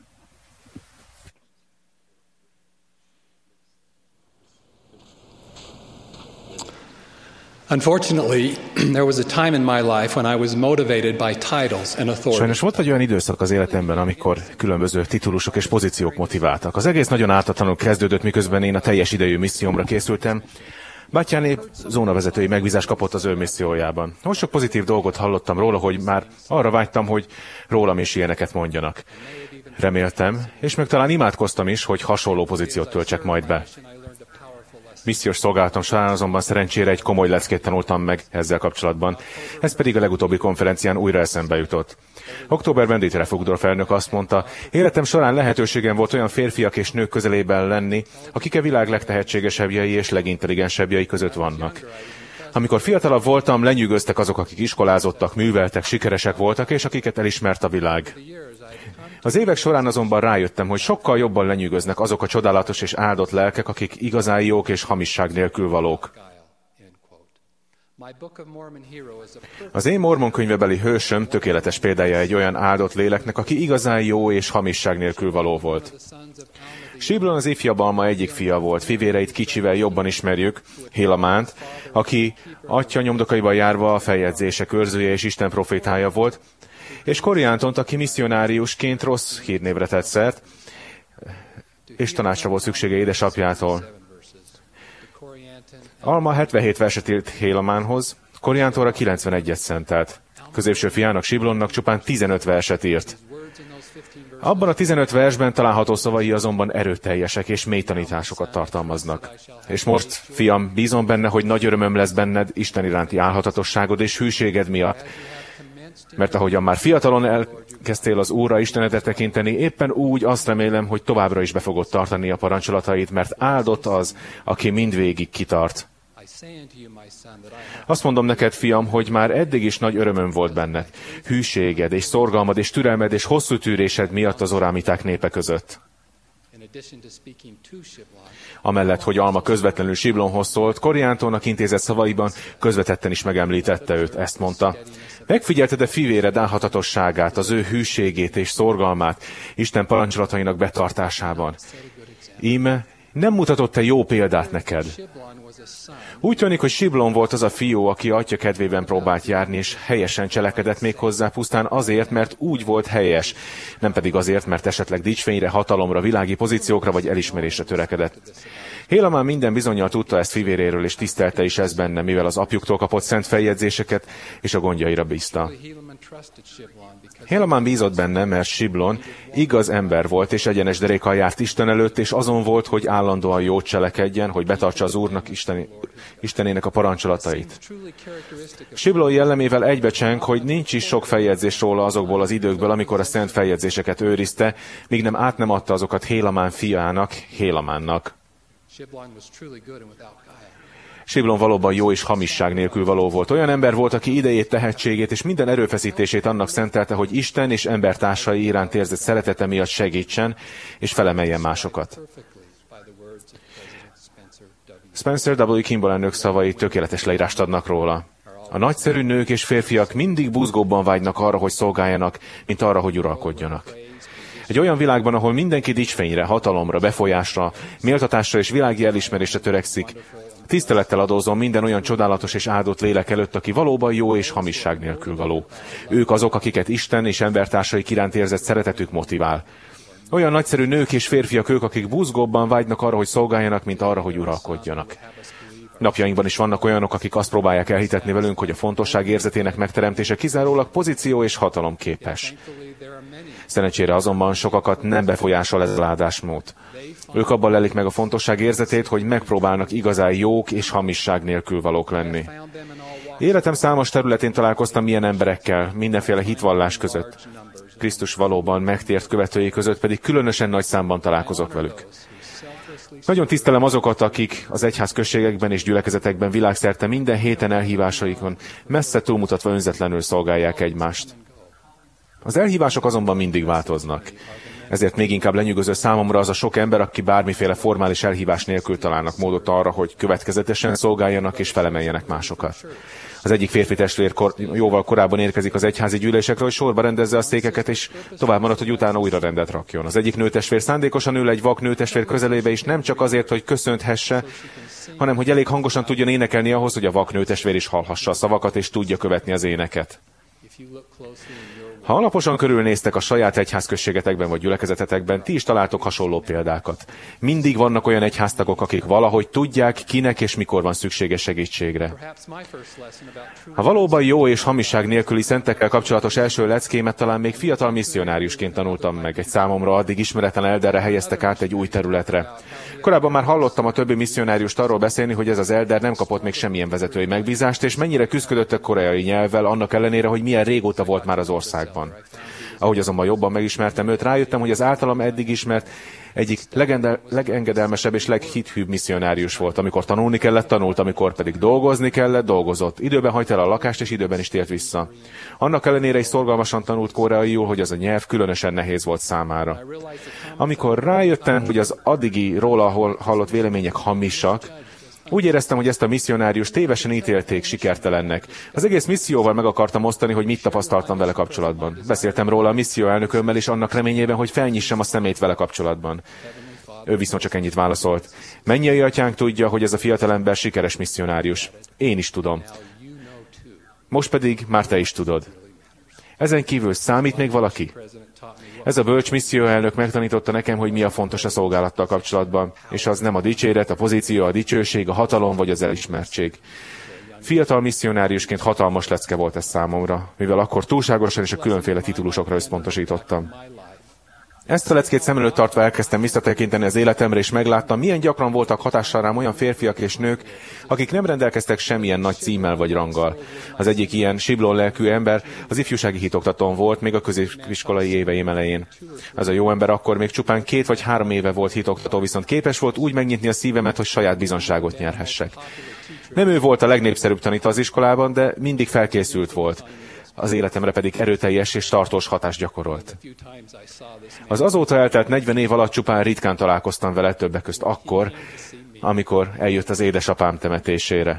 Speaker 10: Unfortunately, there was a time in my life when I was motivated by titles and authority.
Speaker 2: Sajnos volt egy olyan időszak az életemben, amikor különböző titulusok és pozíciók motiváltak. Az egész nagyon ártatlanul kezdődött, miközben én a teljes idejű missziómra készültem. Bátyáné zónavezetői megbízást kapott az ő missziójában. Most sok pozitív dolgot hallottam róla, hogy már arra vágytam, hogy rólam is ilyeneket mondjanak. Reméltem, és meg talán imádkoztam is, hogy hasonló pozíciót töltsek majd be. Missziós szolgálatom során azonban szerencsére egy komoly leckét tanultam meg ezzel kapcsolatban. Ez pedig a legutóbbi konferencián újra eszembe jutott. Októberben Dieter F. Uchtdorf elnök azt mondta, életem során lehetőségem volt olyan férfiak és nők közelében lenni, akik a világ legtehetségesebbjei és legintelligensebbjei között vannak. Amikor fiatalabb voltam, lenyűgöztek azok, akik iskolázottak, műveltek, sikeresek voltak, és akiket elismert a világ. Az évek során azonban rájöttem, hogy sokkal jobban lenyűgöznek azok a csodálatos és áldott lelkek, akik igazán jók és hamisság nélkül valók. Az én mormon könyvebeli hősöm tökéletes példája egy olyan áldott léleknek, aki igazán jó és hamisság nélkül való volt. Siblon az ifjabb alma egyik fia volt, fivéreit kicsivel jobban ismerjük, Hélamánt, aki atya nyomdokaiban járva a feljegyzések őrzője és Isten profétája volt, és Koriántont, aki misszionáriusként rossz hírnévre tett szert, és tanácsra volt szüksége édesapjától. Alma 77 verset írt Hélamánhoz, Koriántóra 91-et szentelt. Középső fiának, Siblonnak csupán 15 verset írt. Abban a 15 versben található szavai azonban erőteljesek és mély tanításokat tartalmaznak. És most, fiam, bízom benne, hogy nagy örömöm lesz benned Isten iránti álhatatosságod és hűséged miatt. Mert ahogyan már fiatalon elkezdtél az Úrra Istenedet tekinteni, éppen úgy azt remélem, hogy továbbra is be fogod tartani a parancsolatait, mert áldott az, aki mindvégig kitart. Azt mondom neked, fiam, hogy már eddig is nagy örömöm volt benned, hűséged és szorgalmad és türelmed és hosszú tűrésed miatt az orámiták népe között. Amellett, hogy Alma közvetlenül Siblonhoz szólt, Koriántónak intézett szavaiban közvetetten is megemlítette őt, ezt mondta. Megfigyelted-e fivéred álhatatosságát, az ő hűségét és szorgalmát Isten parancsolatainak betartásában? Íme nem mutatott-e jó példát neked? Úgy tűnik, hogy Siblon volt az a fiú, aki atya kedvében próbált járni, és helyesen cselekedett méghozzá pusztán azért, mert úgy volt helyes, nem pedig azért, mert esetleg dicsfényre, hatalomra, világi pozíciókra vagy elismerésre törekedett. Hélamán minden bizonnyal tudta ezt fivéréről, és tisztelte is ezt benne, mivel az apjuktól kapott szent feljegyzéseket, és a gondjaira bízta. Hélamán bízott benne, mert Siblon igaz ember volt, és egyenes derékkal járt Isten előtt, és azon volt, hogy állandóan jót cselekedjen, hogy betartsa az Úrnak Istenének a parancsolatait. Siblon jellemével egybecseng, hogy nincs is sok feljegyzés róla azokból az időkből, amikor a szent feljegyzéseket őrizte, míg nem adta azokat Hélamán fiának, Hélamánnak. Siblon valóban jó és hamisság nélkül való volt. Olyan ember volt, aki idejét, tehetségét és minden erőfeszítését annak szentelte, hogy Isten és embertársai iránt érzett szeretete miatt segítsen és felemeljen másokat. Spencer W. Kimball elnök szavai tökéletes leírást adnak róla. A nagyszerű nők és férfiak mindig buzgóbban vágynak arra, hogy szolgáljanak, mint arra, hogy uralkodjanak. Egy olyan világban, ahol mindenki dicsfényre, hatalomra, befolyásra, méltatásra és világi elismerésre törekszik, tisztelettel adózom minden olyan csodálatos és áldott lélek előtt, aki valóban jó és hamisság nélkül való. Ők azok, akiket Isten és embertársaik iránt érzett szeretetük motivál. Olyan nagyszerű nők és férfiak ők, akik buzgóbban vágynak arra, hogy szolgáljanak, mint arra, hogy uralkodjanak. Napjainkban is vannak olyanok, akik azt próbálják elhitetni velünk, hogy a fontosság érzetének megteremtése kizárólag pozíció és hatalom képes. Szerencsére azonban sokakat nem befolyásol ez a látásmód. Ők abban lelik meg a fontosság érzetét, hogy megpróbálnak igazán jók és hamisság nélkül valók lenni. Életem számos területén találkoztam ilyen emberekkel, mindenféle hitvallás között. Krisztus valóban megtért követői között pedig különösen nagy számban találkozok velük. Nagyon tisztelem azokat, akik az egyházközségekben és gyülekezetekben világszerte minden héten elhívásaikon messze túlmutatva önzetlenül szolgálják egymást. Az elhívások azonban mindig változnak. Ezért még inkább lenyűgöző számomra az a sok ember, aki bármiféle formális elhívás nélkül találnak módot arra, hogy következetesen szolgáljanak és felemeljenek másokat. Az egyik férfi testvér jóval korábban érkezik az egyházi gyűlésekre, hogy sorba rendezze a székeket, és tovább maradt, hogy utána újra rendet rakjon. Az egyik nőtestvér szándékosan ül egy vak nőtestvér közelébe, és nem csak azért, hogy köszönthesse, hanem hogy elég hangosan tudjon énekelni ahhoz, hogy a vak nőtestvér is hallhassa a szavakat, és tudja követni az éneket. Ha alaposan körülnéztek a saját egyházközségetekben vagy gyülekezetetekben, ti is találtok hasonló példákat. Mindig vannak olyan egyháztagok, akik valahogy tudják, kinek és mikor van szüksége segítségre. Ha valóban jó és hamisság nélküli szentekkel kapcsolatos első leckémet talán még fiatal misszionáriusként tanultam meg. Egy számomra addig ismeretlen elderre helyeztek át egy új területre. Korábban már hallottam a többi misszionáriust arról beszélni, hogy ez az elder nem kapott még semmilyen vezetői megbízást, és mennyire küszködött a koreai nyelvvel, annak ellenére, hogy milyen régóta volt már az országban. Ahogy azonban jobban megismertem őt, rájöttem, hogy az általam eddig ismert egyik legengedelmesebb és leghithűbb misszionárius volt. Amikor tanulni kellett, tanult, amikor pedig dolgozni kellett, dolgozott. Időben hagyta el a lakást, és időben is tért vissza. Annak ellenére is szorgalmasan tanult koreaiul, hogy az a nyelv különösen nehéz volt számára. Amikor rájöttem, hogy az addigi róla hallott vélemények hamisak, úgy éreztem, hogy ezt a misszionárius tévesen ítélték sikertelennek. Az egész misszióval meg akartam osztani, hogy mit tapasztaltam vele kapcsolatban. Beszéltem róla a misszióelnökömmel is annak reményében, hogy felnyissam a szemét vele kapcsolatban. Ő viszont csak ennyit válaszolt. Mennyei atyánk tudja, hogy ez a fiatalember sikeres misszionárius. Én is tudom. Most pedig már te is tudod. Ezen kívül számít még valaki? Ez a bölcs misszióelnök megtanította nekem, hogy mi a fontos a szolgálattal kapcsolatban, és az nem a dicséret, a pozíció, a dicsőség, a hatalom vagy az elismertség. Fiatal misszionáriusként hatalmas lecke volt ez számomra, mivel akkor túlságosan és a különféle titulusokra összpontosítottam. Ezt a leckét szem előtt tartva elkezdtem visszatekinteni az életemre, és megláttam, milyen gyakran voltak hatással rám olyan férfiak és nők, akik nem rendelkeztek semmilyen nagy címmel vagy ranggal. Az egyik ilyen siblón lelkű ember az ifjúsági hitoktatón volt, még a középiskolai éveim elején. Ez a jó ember akkor még csupán 2 vagy 3 éve volt hitoktató, viszont képes volt úgy megnyitni a szívemet, hogy saját bizonságot nyerhessek. Nem ő volt a legnépszerűbb tanító az iskolában, de mindig felkészült volt. Az életemre pedig erőteljes és tartós hatást gyakorolt. Az azóta eltelt 40 év alatt csupán ritkán találkoztam vele, többek közt akkor, amikor eljött az édesapám temetésére.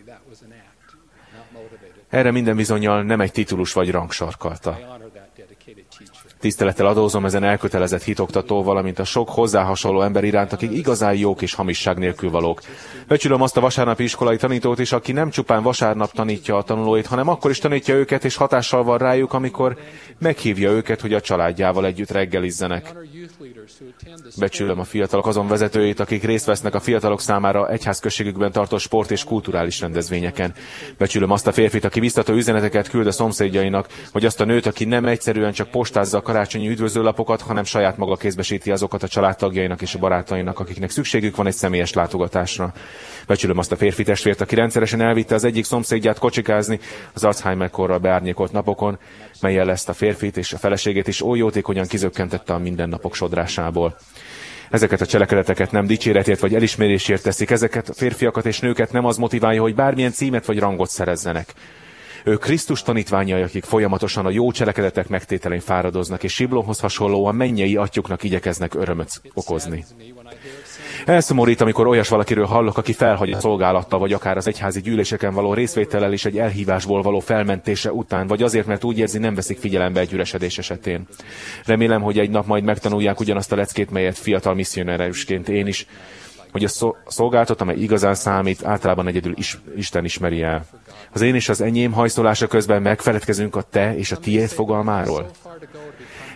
Speaker 2: Erre minden bizonnyal nem egy titulus vagy rang sarkalta. Tisztelettel adózom ezen elkötelezett hitoktató, valamint a sok hozzá hasonló ember iránt, akik igazán jók és hamisság nélkül valók. Becsülöm azt a vasárnapi iskolai tanítót is, aki nem csupán vasárnap tanítja a tanulóit, hanem akkor is tanítja őket, és hatással van rájuk, amikor meghívja őket, hogy a családjával együtt reggelizzenek. Becsülöm a fiatalok azon vezetőit, akik részt vesznek a fiatalok számára egyházközségükben tartott sport és kulturális rendezvényeken. Becsülöm azt a férfit, aki biztató üzeneteket küld a szomszédjainak, vagy azt a nőt, aki nem egyszerűen csak postázza a karácsonyi üdvözlőlapokat, hanem saját maga kézbesíti azokat a családtagjainak és a barátainak, akiknek szükségük van egy személyes látogatásra. Becsülöm azt a férfi testvért, aki rendszeresen elvitte az egyik szomszédját kocsikázni az Alzheimer-korral beárnyékolt napokon, mellyel ezt a férfit és a feleségét is oly jótékonyan kizökkentette a mindennapok sodrásából. Ezeket a cselekedeteket nem dicséretért vagy elismerésért teszik, ezeket a férfiakat és nőket nem az motiválja, hogy bármilyen címet vagy rangot szerezzenek. Ők Krisztus tanítványai, akik folyamatosan a jó cselekedetek megtételén fáradoznak, és Siblónhoz hasonlóan mennyei atyuknak igyekeznek örömöt okozni. Elszomorít, amikor olyas valakiről hallok, aki felhagy a szolgálattal, vagy akár az egyházi gyűléseken való részvétellel és egy elhívásból való felmentése után, vagy azért, mert úgy érzi, nem veszik figyelembe egy üresedés esetén. Remélem, hogy egy nap majd megtanulják ugyanazt a leckét, melyet fiatal misszionáriusként én is, hogy a szolgáltat, amely igazán számít, általában egyedül Isten ismeri el. Az én és az enyém hajszolása közben megfeledkezünk a te és a tiéd fogalmáról.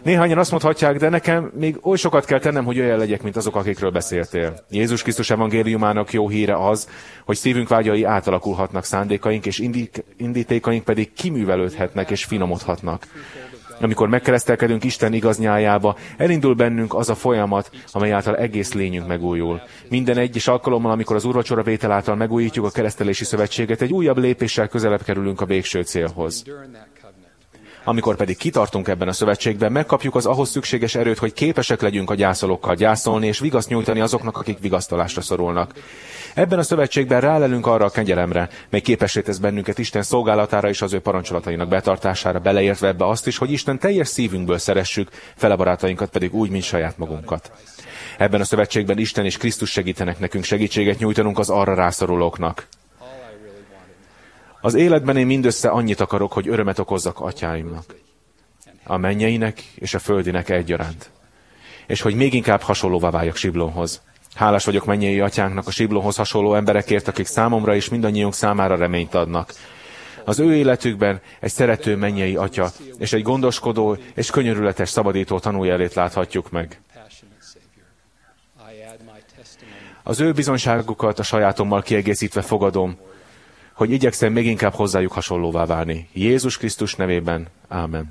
Speaker 2: Néhányan azt mondhatják, de nekem még oly sokat kell tennem, hogy olyan legyek, mint azok, akikről beszéltél. Jézus Krisztus evangéliumának jó híre az, hogy szívünk vágyai átalakulhatnak, szándékaink és indítékaink pedig kiművelődhetnek és finomodhatnak. Amikor megkeresztelkedünk Isten igaz nyájába, elindul bennünk az a folyamat, amely által egész lényünk megújul. Minden egyes alkalommal, amikor az úrvacsora vétel által megújítjuk a keresztelési szövetséget, egy újabb lépéssel közelebb kerülünk a végső célhoz. Amikor pedig kitartunk ebben a szövetségben, megkapjuk az ahhoz szükséges erőt, hogy képesek legyünk a gyászolókkal gyászolni, és vigaszt nyújtani azoknak, akik vigasztalásra szorulnak. Ebben a szövetségben rálelünk arra a kegyelemre, mely képessé tesz bennünket Isten szolgálatára és az ő parancsolatainak betartására, beleértve ebbe azt is, hogy Isten teljes szívünkből szeressük, fele barátainkat pedig úgy, mint saját magunkat. Ebben a szövetségben Isten és Krisztus segítenek nekünk, segítséget nyújtanunk az arra rászorulóknak. Az életben én mindössze annyit akarok, hogy örömet okozzak atyáimnak, a mennyeinek és a földinek egyaránt, és hogy még inkább hasonlóvá váljak Siblónhoz. Hálás vagyok mennyei atyánknak a Siblónhoz hasonló emberekért, akik számomra és mindannyiunk számára reményt adnak. Az ő életükben egy szerető mennyei atya, és egy gondoskodó és könyörületes szabadító tanújelét láthatjuk meg. Az ő bizonyságukat a sajátommal kiegészítve fogadom, hogy igyekszem még inkább hozzájuk hasonlóvá válni. Jézus Krisztus nevében. Ámen.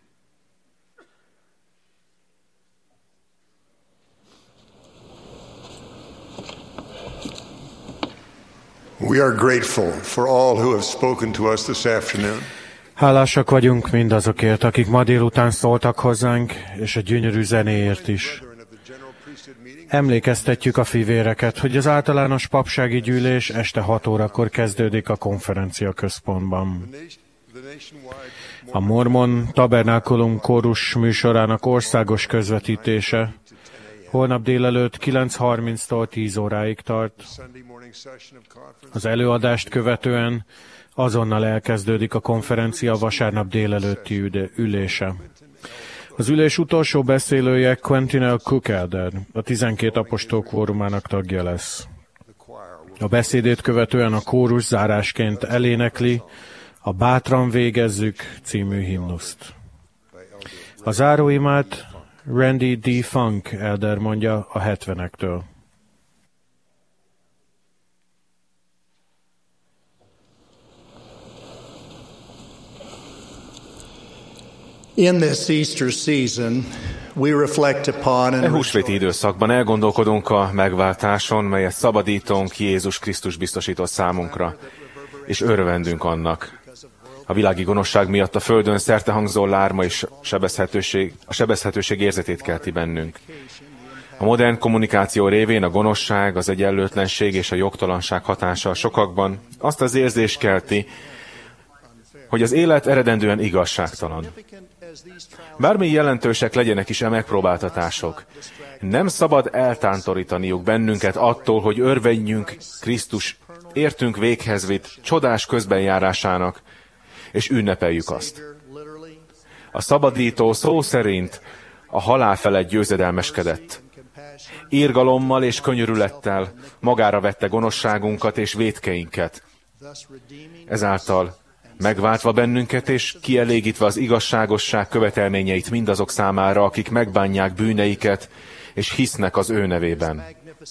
Speaker 6: We are grateful for all who have spoken to us this afternoon.
Speaker 3: Hálásak vagyunk mindazokért, akik ma délután szóltak hozzánk, és a gyönyörű zenéért is. Emlékeztetjük a fivéreket, hogy az általános papsági gyűlés este 6 órakor kezdődik a konferencia központban. A Mormon Tabernákulum kórus műsorának országos közvetítése holnap délelőtt 9:30-tól 10 óráig tart. Az előadást követően azonnal elkezdődik a konferencia vasárnap délelőtti ülése. Az ülés utolsó beszélője Quentin L. Cook Elder, a 12 apostol kórumának tagja lesz. A beszédét követően a kórus zárásként elénekli a Bátran végezzük című himnuszt. A záróimát Randy D. Funk Elder mondja a 70-ektől.
Speaker 12: In this Easter season, we reflect upon
Speaker 2: and húsvéti időszakban elgondolkodunk a megváltáson, melyet szabadítónk Jézus Krisztus biztosított számunkra, és örvendünk annak. A világi gonoszság miatt a földön szertehangzó lárma és a sebezhetőség érzetét kelti bennünk. A modern kommunikáció révén a gonoszság, az egyenlőtlenség és a jogtalanság hatása sokakban azt az érzést kelti, hogy az élet eredendően igazságtalan. Bármi jelentősek legyenek is a megpróbáltatások, nem szabad eltántorítaniuk bennünket attól, hogy örvendjünk Krisztus értünk véghez vitt csodás közbenjárásának, és ünnepeljük azt. A szabadító szó szerint a halál felett győzedelmeskedett. Irgalommal és könyörülettel magára vette gonoszságunkat és vétkeinket. Ezáltal megváltva bennünket és kielégítve az igazságosság követelményeit mindazok számára, akik megbánják bűneiket és hisznek az ő nevében.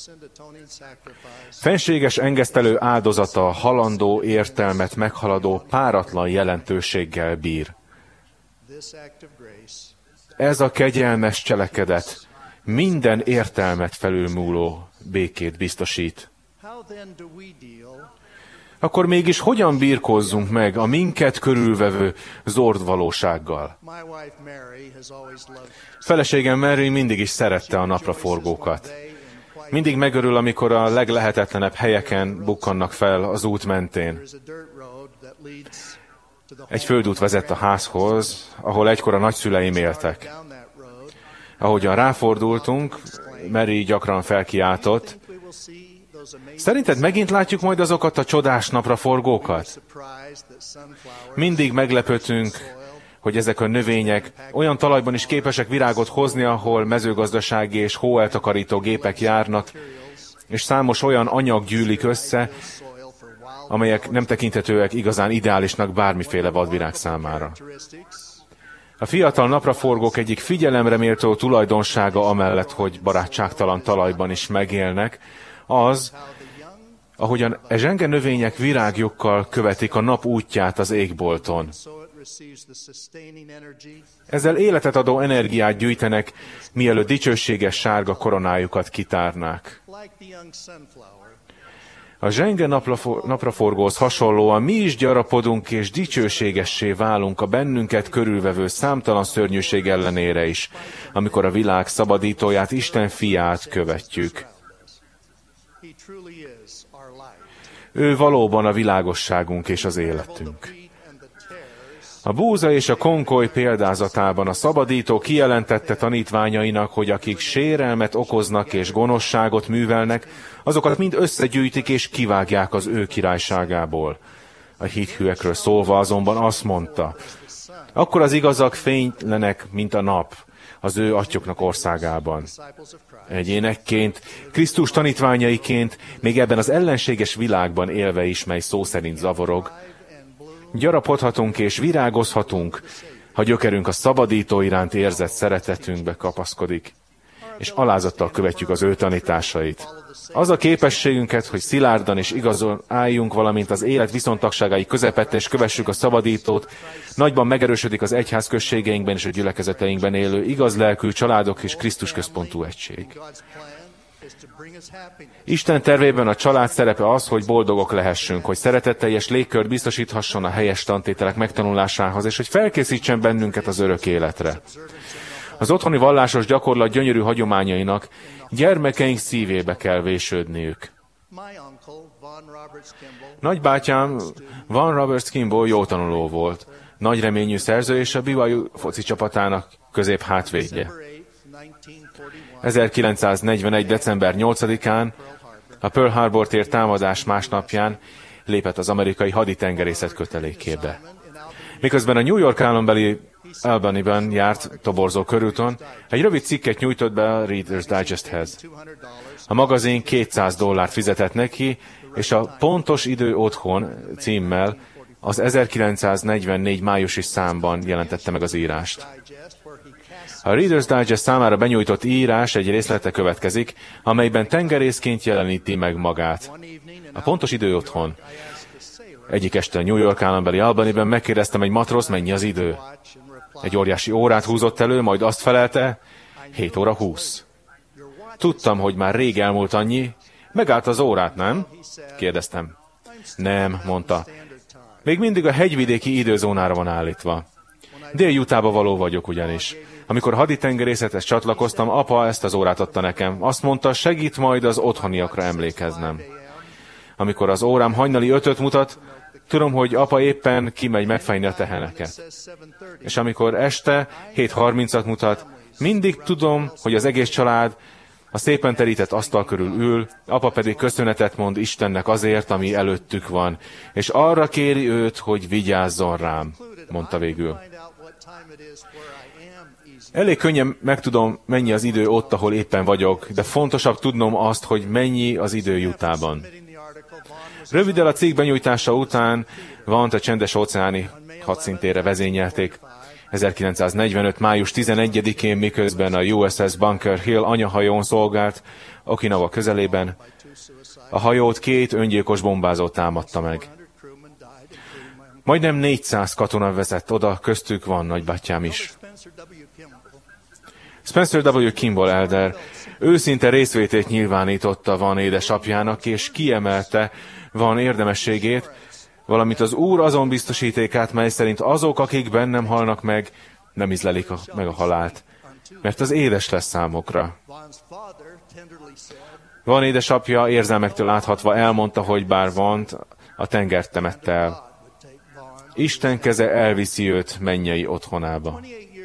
Speaker 2: Fenséges engesztelő áldozata halandó értelmet meghaladó páratlan jelentőséggel bír. Ez a kegyelmes cselekedet minden értelmet felülmúló békét biztosít. Akkor mégis hogyan birkózzunk meg a minket körülvevő zord valósággal? Feleségem Mary mindig is szerette a napraforgókat. Mindig megörül, amikor a leglehetetlenebb helyeken bukkannak fel az út mentén. Egy földút vezet a házhoz, ahol egykor a nagyszüleim éltek. Ahogyan ráfordultunk, Mary gyakran felkiáltott: szerinted megint látjuk majd azokat a csodás napraforgókat? Mindig meglepődtünk, hogy ezek a növények olyan talajban is képesek virágot hozni, ahol mezőgazdasági és hóeltakarító gépek járnak, és számos olyan anyag gyűlik össze, amelyek nem tekinthetőek igazán ideálisnak bármiféle vadvirág számára. A fiatal napraforgók egyik figyelemre méltó tulajdonsága amellett, hogy barátságtalan talajban is megélnek, az, ahogyan e zsenge növények virágjukkal követik a nap útját az égbolton. Ezzel életet adó energiát gyűjtenek, mielőtt dicsőséges sárga koronájukat kitárnák. A zsenge napraforgóhoz hasonlóan mi is gyarapodunk és dicsőségessé válunk a bennünket körülvevő számtalan szörnyűség ellenére is, amikor a világ szabadítóját, Isten fiát követjük. Ő valóban a világosságunk és az életünk. A búza és a konkoly példázatában a szabadító kijelentette tanítványainak, hogy akik sérelmet okoznak és gonoszságot művelnek, azokat mind összegyűjtik és kivágják az ő királyságából. A hithűekről szólva azonban azt mondta, akkor az igazak fénylenek, mint a nap, az ő atyoknak országában. Egyénekként, Krisztus tanítványaiként, még ebben az ellenséges világban élve is, mely szó szerint zavarog, gyarapodhatunk és virágozhatunk, ha gyökerünk a szabadító iránt érzett szeretetünkbe kapaszkodik, és alázattal követjük az ő tanításait. Az a képességünket, hogy szilárdan és igazon álljunk, valamint az élet viszontagságai közepette és kövessük a szabadítót, nagyban megerősödik az egyház községeinkben és a gyülekezeteinkben élő igaz lelkű családok és Krisztus központú egység. Isten tervében a család szerepe az, hogy boldogok lehessünk, hogy szeretetteljes légkört biztosíthasson a helyes tantételek megtanulásához, és hogy felkészítsen bennünket az örök életre. Az otthoni vallásos gyakorlat gyönyörű hagyományainak gyermekeink szívébe kell vésődniük. Nagybátyám Van Roberts Kimball jó tanuló volt, nagy reményű szerző és a BYU foci csapatának középhátvédje. 1941. december 8-án, a Pearl Harbor tér támadás másnapján lépett az amerikai haditengerészet kötelékébe. Miközben a New York állambeli Albany-ben járt toborzó körúton, egy rövid cikket nyújtott be a Reader's Digesthez. A magazin $200 fizetett neki, és a Pontos idő otthon címmel az 1944 májusi számban jelentette meg az írást. A Reader's Digest számára benyújtott írás egy részlete következik, amelyben tengerészként jeleníti meg magát. A Pontos idő otthon. Egyik este a New York állambeli Albanyben megkérdeztem egy matrózt, mennyi az idő. Egy óriási órát húzott elő, majd azt felelte, 7 óra 20. Tudtam, hogy már rég elmúlt annyi. Megállt az órát, nem? Kérdeztem. Nem, mondta. Még mindig a hegyvidéki időzónára van állítva. Dél-Utahba való vagyok ugyanis. Amikor haditengerészethez csatlakoztam, apa ezt az órát adta nekem. Azt mondta, segít majd az otthoniakra emlékeznem. Amikor az órám hajnali 5-öt mutat, tudom, hogy apa éppen kimegy megfejni a teheneket. És amikor este 7:30-at mutat, mindig tudom, hogy az egész család a szépen terített asztal körül ül, apa pedig köszönetet mond Istennek azért, ami előttük van, és arra kéri őt, hogy vigyázzon rám, mondta végül. Elég könnyen megtudom, mennyi az idő ott, ahol éppen vagyok, de fontosabb tudnom azt, hogy mennyi az idő Utahban. Röviddel a cikk benyújtása után Vant a csendes óceáni hadszintére vezényelték. 1945. május 11-én, miközben a USS Bunker Hill anyahajón szolgált Okinawa közelében, a hajót 2 öngyilkos bombázó támadta meg. Majdnem 400 katona vezett oda, köztük van nagybátyám is. Spencer W. Kimball elder őszinte részvétét nyilvánította Van édesapjának, és kiemelte Van érdemességét, valamint az Úr azon biztosítékát, mely szerint azok, akik bennem halnak meg, nem ízlelik meg a halált, mert az édes lesz számokra. Van édesapja érzelmektől áthatva elmondta, hogy bár Vant a tengert temette el, Isten keze elviszi őt mennyei otthonába.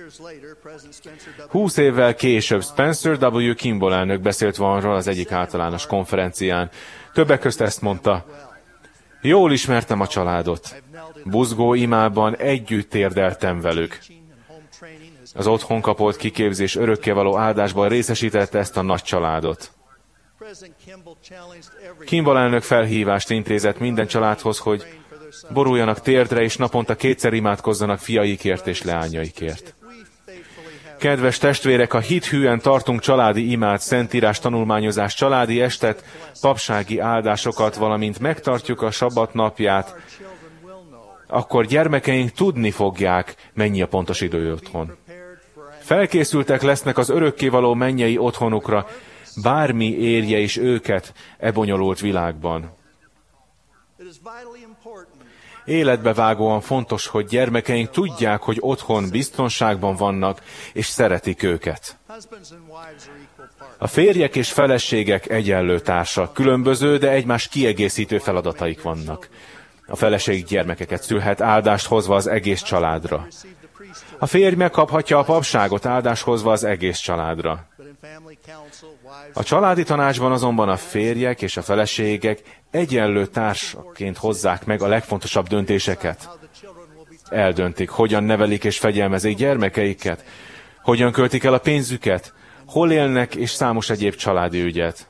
Speaker 2: 20 évvel később Spencer W. Kimball elnök beszélt Vanról az egyik általános konferencián. Többek közt ezt mondta: jól ismertem a családot. Buzgó imában együtt térdeltem velük. Az otthon kapott kiképzés örökkévaló áldásban részesítette ezt a nagy családot. Kimball elnök felhívást intézett minden családhoz, hogy boruljanak térdre, és naponta 2-szer imádkozzanak fiaikért és leányaikért. Kedves testvérek, a hithűen tartunk családi imát, szentírás tanulmányozás, családi estet, papsági áldásokat, valamint megtartjuk a sabbat napját, akkor gyermekeink tudni fogják, mennyi a pontos idő otthon. Felkészültek lesznek az örökkévaló mennyei otthonukra, bármi érje is őket e bonyolult világban. Életbevágóan fontos, hogy gyermekeink tudják, hogy otthon biztonságban vannak, és szeretik őket. A férjek és feleségek egyenlő társak, különböző, de egymás kiegészítő feladataik vannak. A feleség gyermekeket szülhet, áldást hozva az egész családra. A férj megkaphatja a papságot, áldást hozva az egész családra. A családi tanácsban azonban a férjek és a feleségek egyenlő társaként hozzák meg a legfontosabb döntéseket. Eldöntik, hogyan nevelik és fegyelmezik gyermekeiket, hogyan költik el a pénzüket, hol élnek és számos egyéb családi ügyet.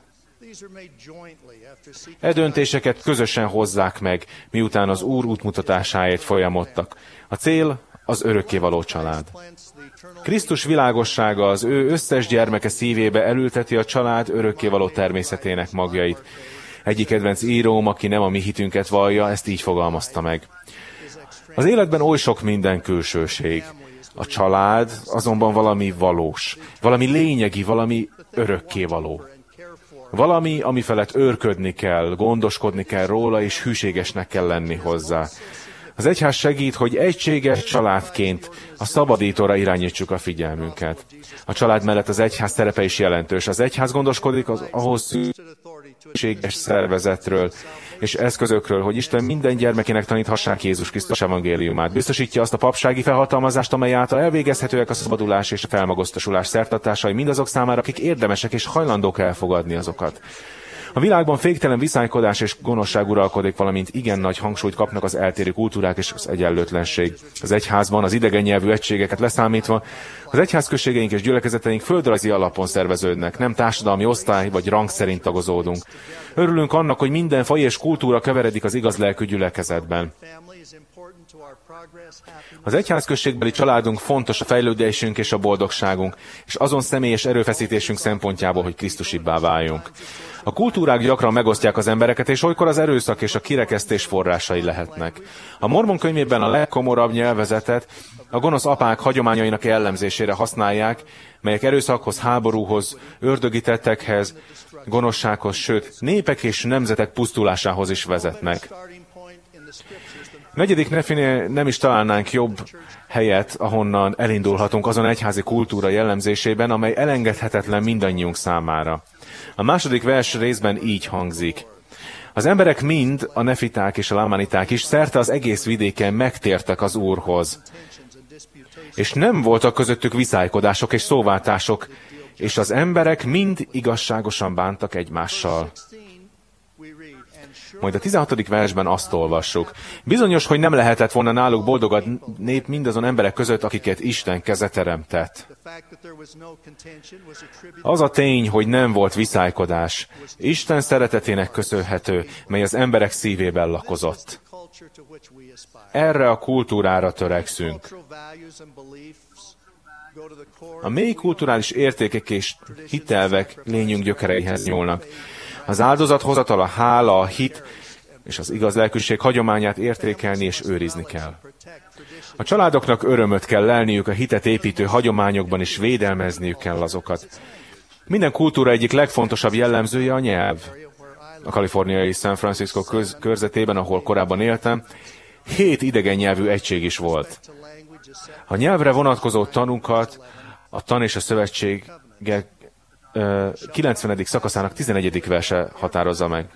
Speaker 2: E döntéseket közösen hozzák meg, miután az Úr útmutatásáért folyamodtak. A cél az örökkévaló család. Krisztus világossága az ő összes gyermeke szívébe elülteti a család örökkévaló természetének magjait. Egyik kedvenc íróm, aki nem a mi hitünket vallja, ezt így fogalmazta meg. Az életben oly sok minden külsőség. A család azonban valami valós, valami lényegi, valami örökkévaló. Valami, ami felett őrködni kell, gondoskodni kell róla, és hűségesnek kell lenni hozzá. Az egyház segít, hogy egységes családként a szabadítóra irányítsuk a figyelmünket. A család mellett az egyház szerepe is jelentős. Az egyház gondoskodik az ahhoz szükséges szervezetről és eszközökről, hogy Isten minden gyermekének taníthassák Jézus Krisztus evangéliumát. Biztosítja azt a papsági felhatalmazást, amely által elvégezhetőek a szabadulás és a felmagasztosulás szertartásai mindazok számára, akik érdemesek és hajlandók elfogadni azokat. A világban féktelen viszálykodás és gonoszság uralkodik, valamint igen nagy hangsúlyt kapnak az eltérő kultúrák és az egyenlőtlenség. Az egyházban az idegen nyelvű egységeket leszámítva, az egyházközségeink és gyülekezeteink földrajzi alapon szerveződnek, nem társadalmi osztály vagy rang szerint tagozódunk. Örülünk annak, hogy minden faj és kultúra keveredik az igaz lelkű gyülekezetben. Az egyházközségbeli családunk fontos a fejlődésünk és a boldogságunk, és azon személyes erőfeszítésünk szempontjából, hogy Krisztusibbá váljunk. A kultúrák gyakran megosztják az embereket, és olykor az erőszak és a kirekesztés forrásai lehetnek. A Mormon könyvében a legkomorabb nyelvezetet a gonosz apák hagyományainak jellemzésére használják, melyek erőszakhoz, háborúhoz, ördögi tettekhez, gonoszsághoz, sőt, népek és nemzetek pusztulásához is vezetnek. Negyedik nefinél nem is találnánk jobb helyet, ahonnan elindulhatunk azon egyházi kultúra jellemzésében, amely elengedhetetlen mindannyiunk számára. A második vers részben így hangzik. Az emberek mind, a nefiták és a lámániták is szerte az egész vidéken megtértek az Úrhoz. És nem voltak közöttük viszálykodások és szóváltások, és az emberek mind igazságosan bántak egymással. Majd a 16. versben azt olvassuk. Bizonyos, hogy nem lehetett volna náluk boldog nép mindazon emberek között, akiket Isten keze teremtett. Az a tény, hogy nem volt viszálykodás, Isten szeretetének köszönhető, mely az emberek szívében lakozott. Erre a kultúrára törekszünk. A mély kulturális értékek és hitelvek lényünk gyökereihez nyúlnak. Az áldozathozatal, a hála, a hit és az igaz lelkűség hagyományát értékelni és őrizni kell. A családoknak örömöt kell lelniük a hitet építő hagyományokban, és védelmezniük kell azokat. Minden kultúra egyik legfontosabb jellemzője a nyelv. A kaliforniai San Francisco körzetében, ahol korábban éltem, 7 idegen nyelvű egység is volt. A nyelvre vonatkozó tanunkat a Tan és a Szövetségek 90. szakaszának 11. verse határozza meg.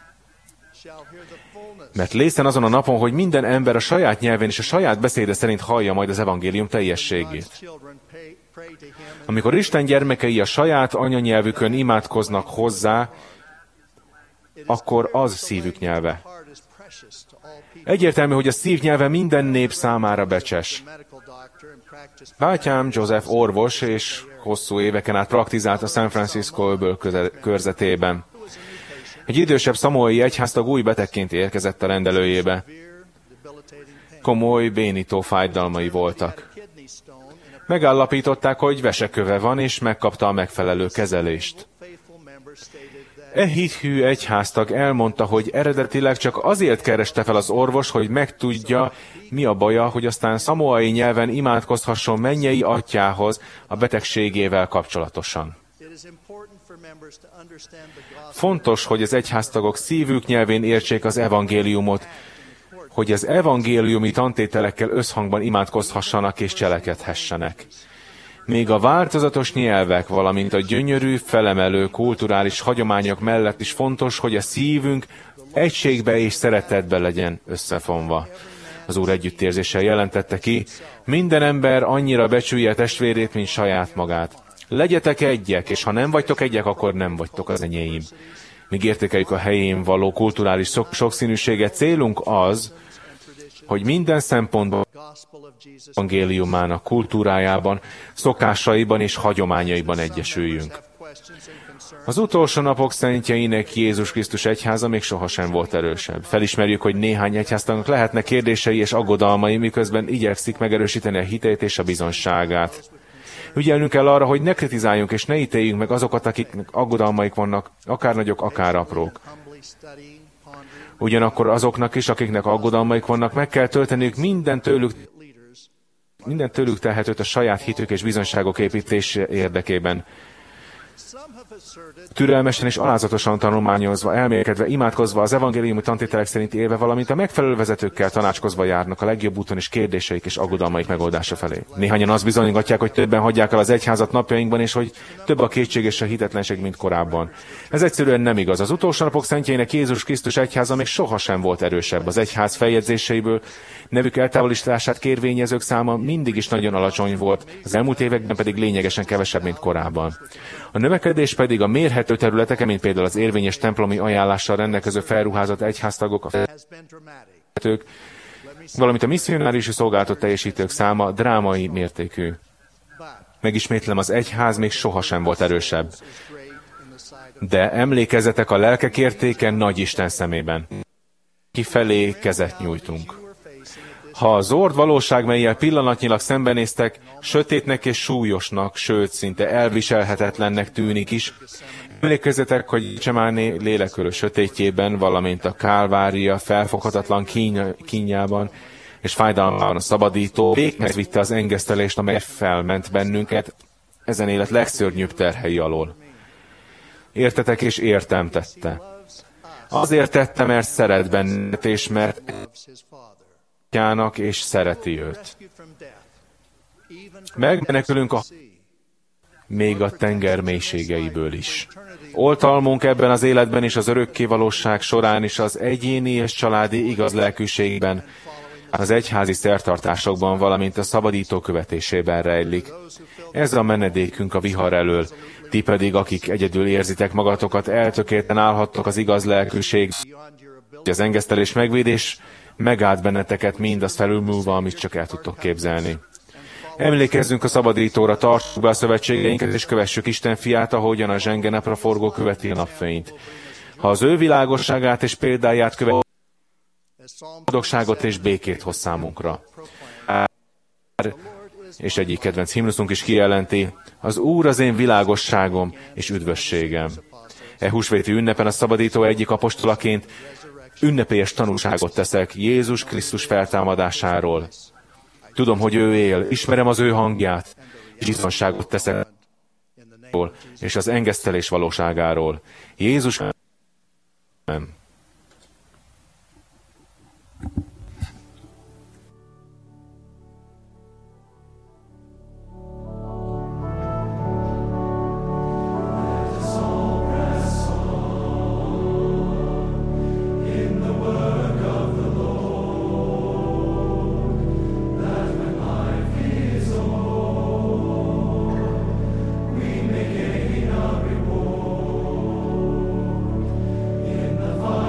Speaker 2: Mert lészen azon a napon, hogy minden ember a saját nyelvén és a saját beszéde szerint hallja majd az evangélium teljességét. Amikor Isten gyermekei a saját anyanyelvükön imádkoznak hozzá, akkor az szívük nyelve. Egyértelmű, hogy a szívnyelve minden nép számára becses. Bátyám Joseph orvos, és hosszú éveken át praktizált a San Francisco öböl körzetében. Egy idősebb szamoai egyháztag új betegként érkezett a rendelőjébe. Komoly, bénító fájdalmai voltak. Megállapították, hogy veseköve van, és megkapta a megfelelő kezelést. Hithű egyháztag elmondta, hogy eredetileg csak azért kereste fel az orvos, hogy megtudja, mi a baja, hogy aztán szamoai nyelven imádkozhasson mennyei atyához a betegségével kapcsolatosan. Fontos, hogy az egyháztagok szívük nyelvén értsék az evangéliumot, hogy az evangéliumi tantételekkel összhangban imádkozhassanak és cselekedhessenek. Még a változatos nyelvek, valamint a gyönyörű, felemelő kulturális hagyományok mellett is fontos, hogy a szívünk egységbe és szeretetbe legyen összefonva. Az Úr együttérzéssel jelentette ki, minden ember annyira becsülje testvérét, mint saját magát. Legyetek egyek, és ha nem vagytok egyek, akkor nem vagytok az enyéim. Míg értékeljük a helyén való kulturális sokszínűséget, célunk az, hogy minden szempontból evangéliumának kultúrájában, szokásaiban és hagyományaiban egyesüljünk. Az utolsó napok szentjeinek Jézus Krisztus egyháza még sohasem volt erősebb. Felismerjük, hogy néhány egyháztagnak lehetnek kérdései és aggodalmai, miközben igyekszik megerősíteni a hitét és a bizonságát. Ügyelnünk kell arra, hogy ne kritizáljunk és ne ítéljünk meg azokat, akiknek aggodalmaik vannak, akár nagyok, akár aprók. Ugyanakkor azoknak is, akiknek aggodalmaik vannak, meg kell tölteniük minden tőlük telhetőt a saját hitük és bizonságok építése érdekében. Türelmesen és alázatosan tanulmányozva, elmélkedve, imádkozva, az evangéliumi tantételek szerint élve, valamint a megfelelő vezetőkkel tanácskozva járnak a legjobb úton is kérdéseik és aggodalmaik megoldása felé. Néhányan azt bizonygatják, hogy többen hagyják el az egyházat napjainkban, és hogy több a kétség és a hitetlenség, mint korábban. Ez egyszerűen nem igaz. Az utolsó napok szentjeinek Jézus Krisztus egyháza még sohasem volt erősebb. Az egyház feljegyzéseiből nevük eltávolítását kérvényezők száma mindig is nagyon alacsony volt, az elmúlt években pedig lényegesen kevesebb, mint korábban. A növekedés pedig a mérhető területeken, mint például az érvényes templomi ajánlással rendelkező felruházott egyháztagok, a vezetők, valamint a misszionárius szolgálatot teljesítők száma drámai mértékű. Megismétlem, az egyház még sohasem volt erősebb. De emlékezzetek, a lelkek értéke nagy Isten szemében. Kifelé kezet nyújtunk. Ha az zord valóság, mellyel pillanatnyilag szembenéztek, sötétnek és súlyosnak, sőt, szinte elviselhetetlennek tűnik is, emlékezzetek, hogy Csemáné lélekörő sötétjében, valamint a Kálvária felfoghatatlan kínjában és fájdalmában a szabadító véghez vitte az engesztelést, amely felment bennünket ezen élet legszörnyűbb terhei alól. Értetek és értem tette. Azért tette, mert szeret bennünket, és mert és szereti őt. Megmenekülünk még a tenger mélységeiből is. Oltalmunk ebben az életben és az örökké valóság során is az egyéni és családi igaz lelkűségben, az egyházi szertartásokban, valamint a szabadító követésében rejlik. Ez a menedékünk a vihar elől. Ti pedig, akik egyedül érzitek magatokat, eltökélten állhattok az igaz lelkűség, az engesztelés megvédés megállt benneteket mindazt felülmúlva, amit csak el tudtok képzelni. Emlékezzünk a szabadítóra, tartsuk be a szövetségeinket, és kövessük Isten fiát, ahogyan a zsenge napraforgó követi a napfényt. Ha az ő világosságát és példáját követjük, boldogságot és békét hoz számunkra. És egyik kedvenc himnuszunk is kijelenti, az Úr az én világosságom és üdvösségem. Húsvéti ünnepen a szabadító egyik apostolaként ünnepélyes tanúságot teszek Jézus Krisztus feltámadásáról. Tudom, hogy ő él, ismerem az ő hangját, és bizonságot teszek és az engesztelés valóságáról. Jézus nem.
Speaker 13: The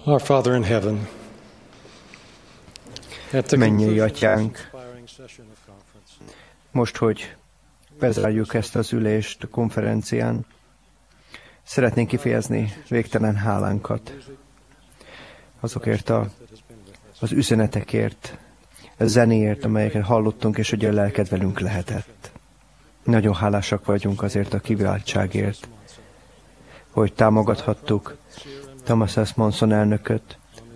Speaker 10: Our Father in heaven,
Speaker 7: Mennyei Atyánk, most, hogy bezárjuk ezt az ülést a konferencián, szeretnénk kifejezni végtelen hálánkat azokért az üzenetekért, a zenéért, amelyeket hallottunk, és hogy a lelked velünk lehetett. Nagyon hálásak vagyunk azért a kiváltságért, hogy támogathattuk Thomas S. Monson elnököt,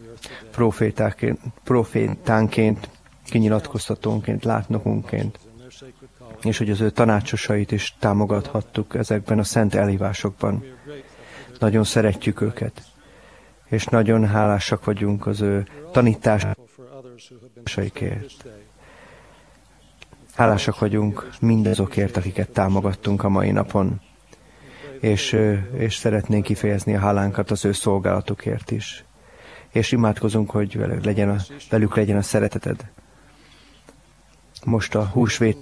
Speaker 7: profétánként, kinyilatkoztatónként, látnokunként, és hogy az ő tanácsosait is támogathattuk ezekben a szent elhívásokban. Nagyon szeretjük őket, és nagyon hálásak vagyunk az ő tanításaikért. Hálásak vagyunk mindazokért, akiket támogattunk a mai napon, és szeretnénk kifejezni a hálánkat az ő szolgálatukért is. És imádkozunk, hogy velük legyen a szereteted. Most a húsvét,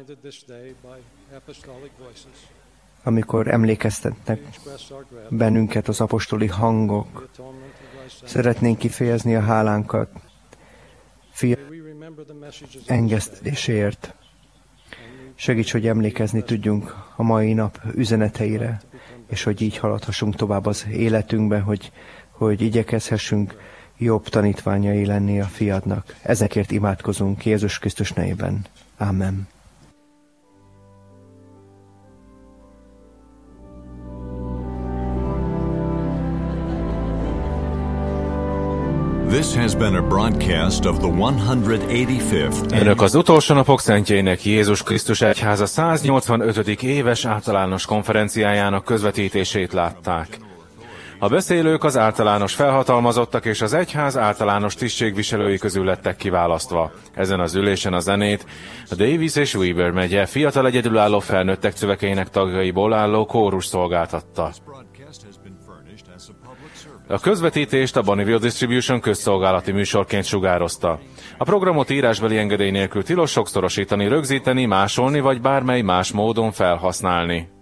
Speaker 7: amikor emlékeztetnek bennünket az apostoli hangok, szeretnénk kifejezni a hálánkat engesztelésért. Segíts, hogy emlékezni tudjunk a mai nap üzeneteire, és hogy így haladhassunk tovább az életünkbe, hogy igyekezhessünk jobb tanítványai lenni a fiadnak. Ezekért imádkozunk Jézus Krisztus nevében. Amen.
Speaker 1: This has been a broadcast of the 185th.
Speaker 2: Önök az utolsó napok szentjeinek Jézus Krisztus Egyháza 185. éves általános konferenciájának közvetítését látták. A beszélők az általános felhatalmazottak és az egyház általános tisztségviselői közül lettek kiválasztva. Ezen az ülésen a zenét a Davis és Weber megye fiatal egyedülálló felnőttek szövekeinek tagjaiból álló kórus szolgáltatta. A közvetítést a Bonneville Distribution közszolgálati műsorként sugározta. A programot írásbeli engedély nélkül tilos sokszorosítani, rögzíteni, másolni vagy bármely más módon felhasználni.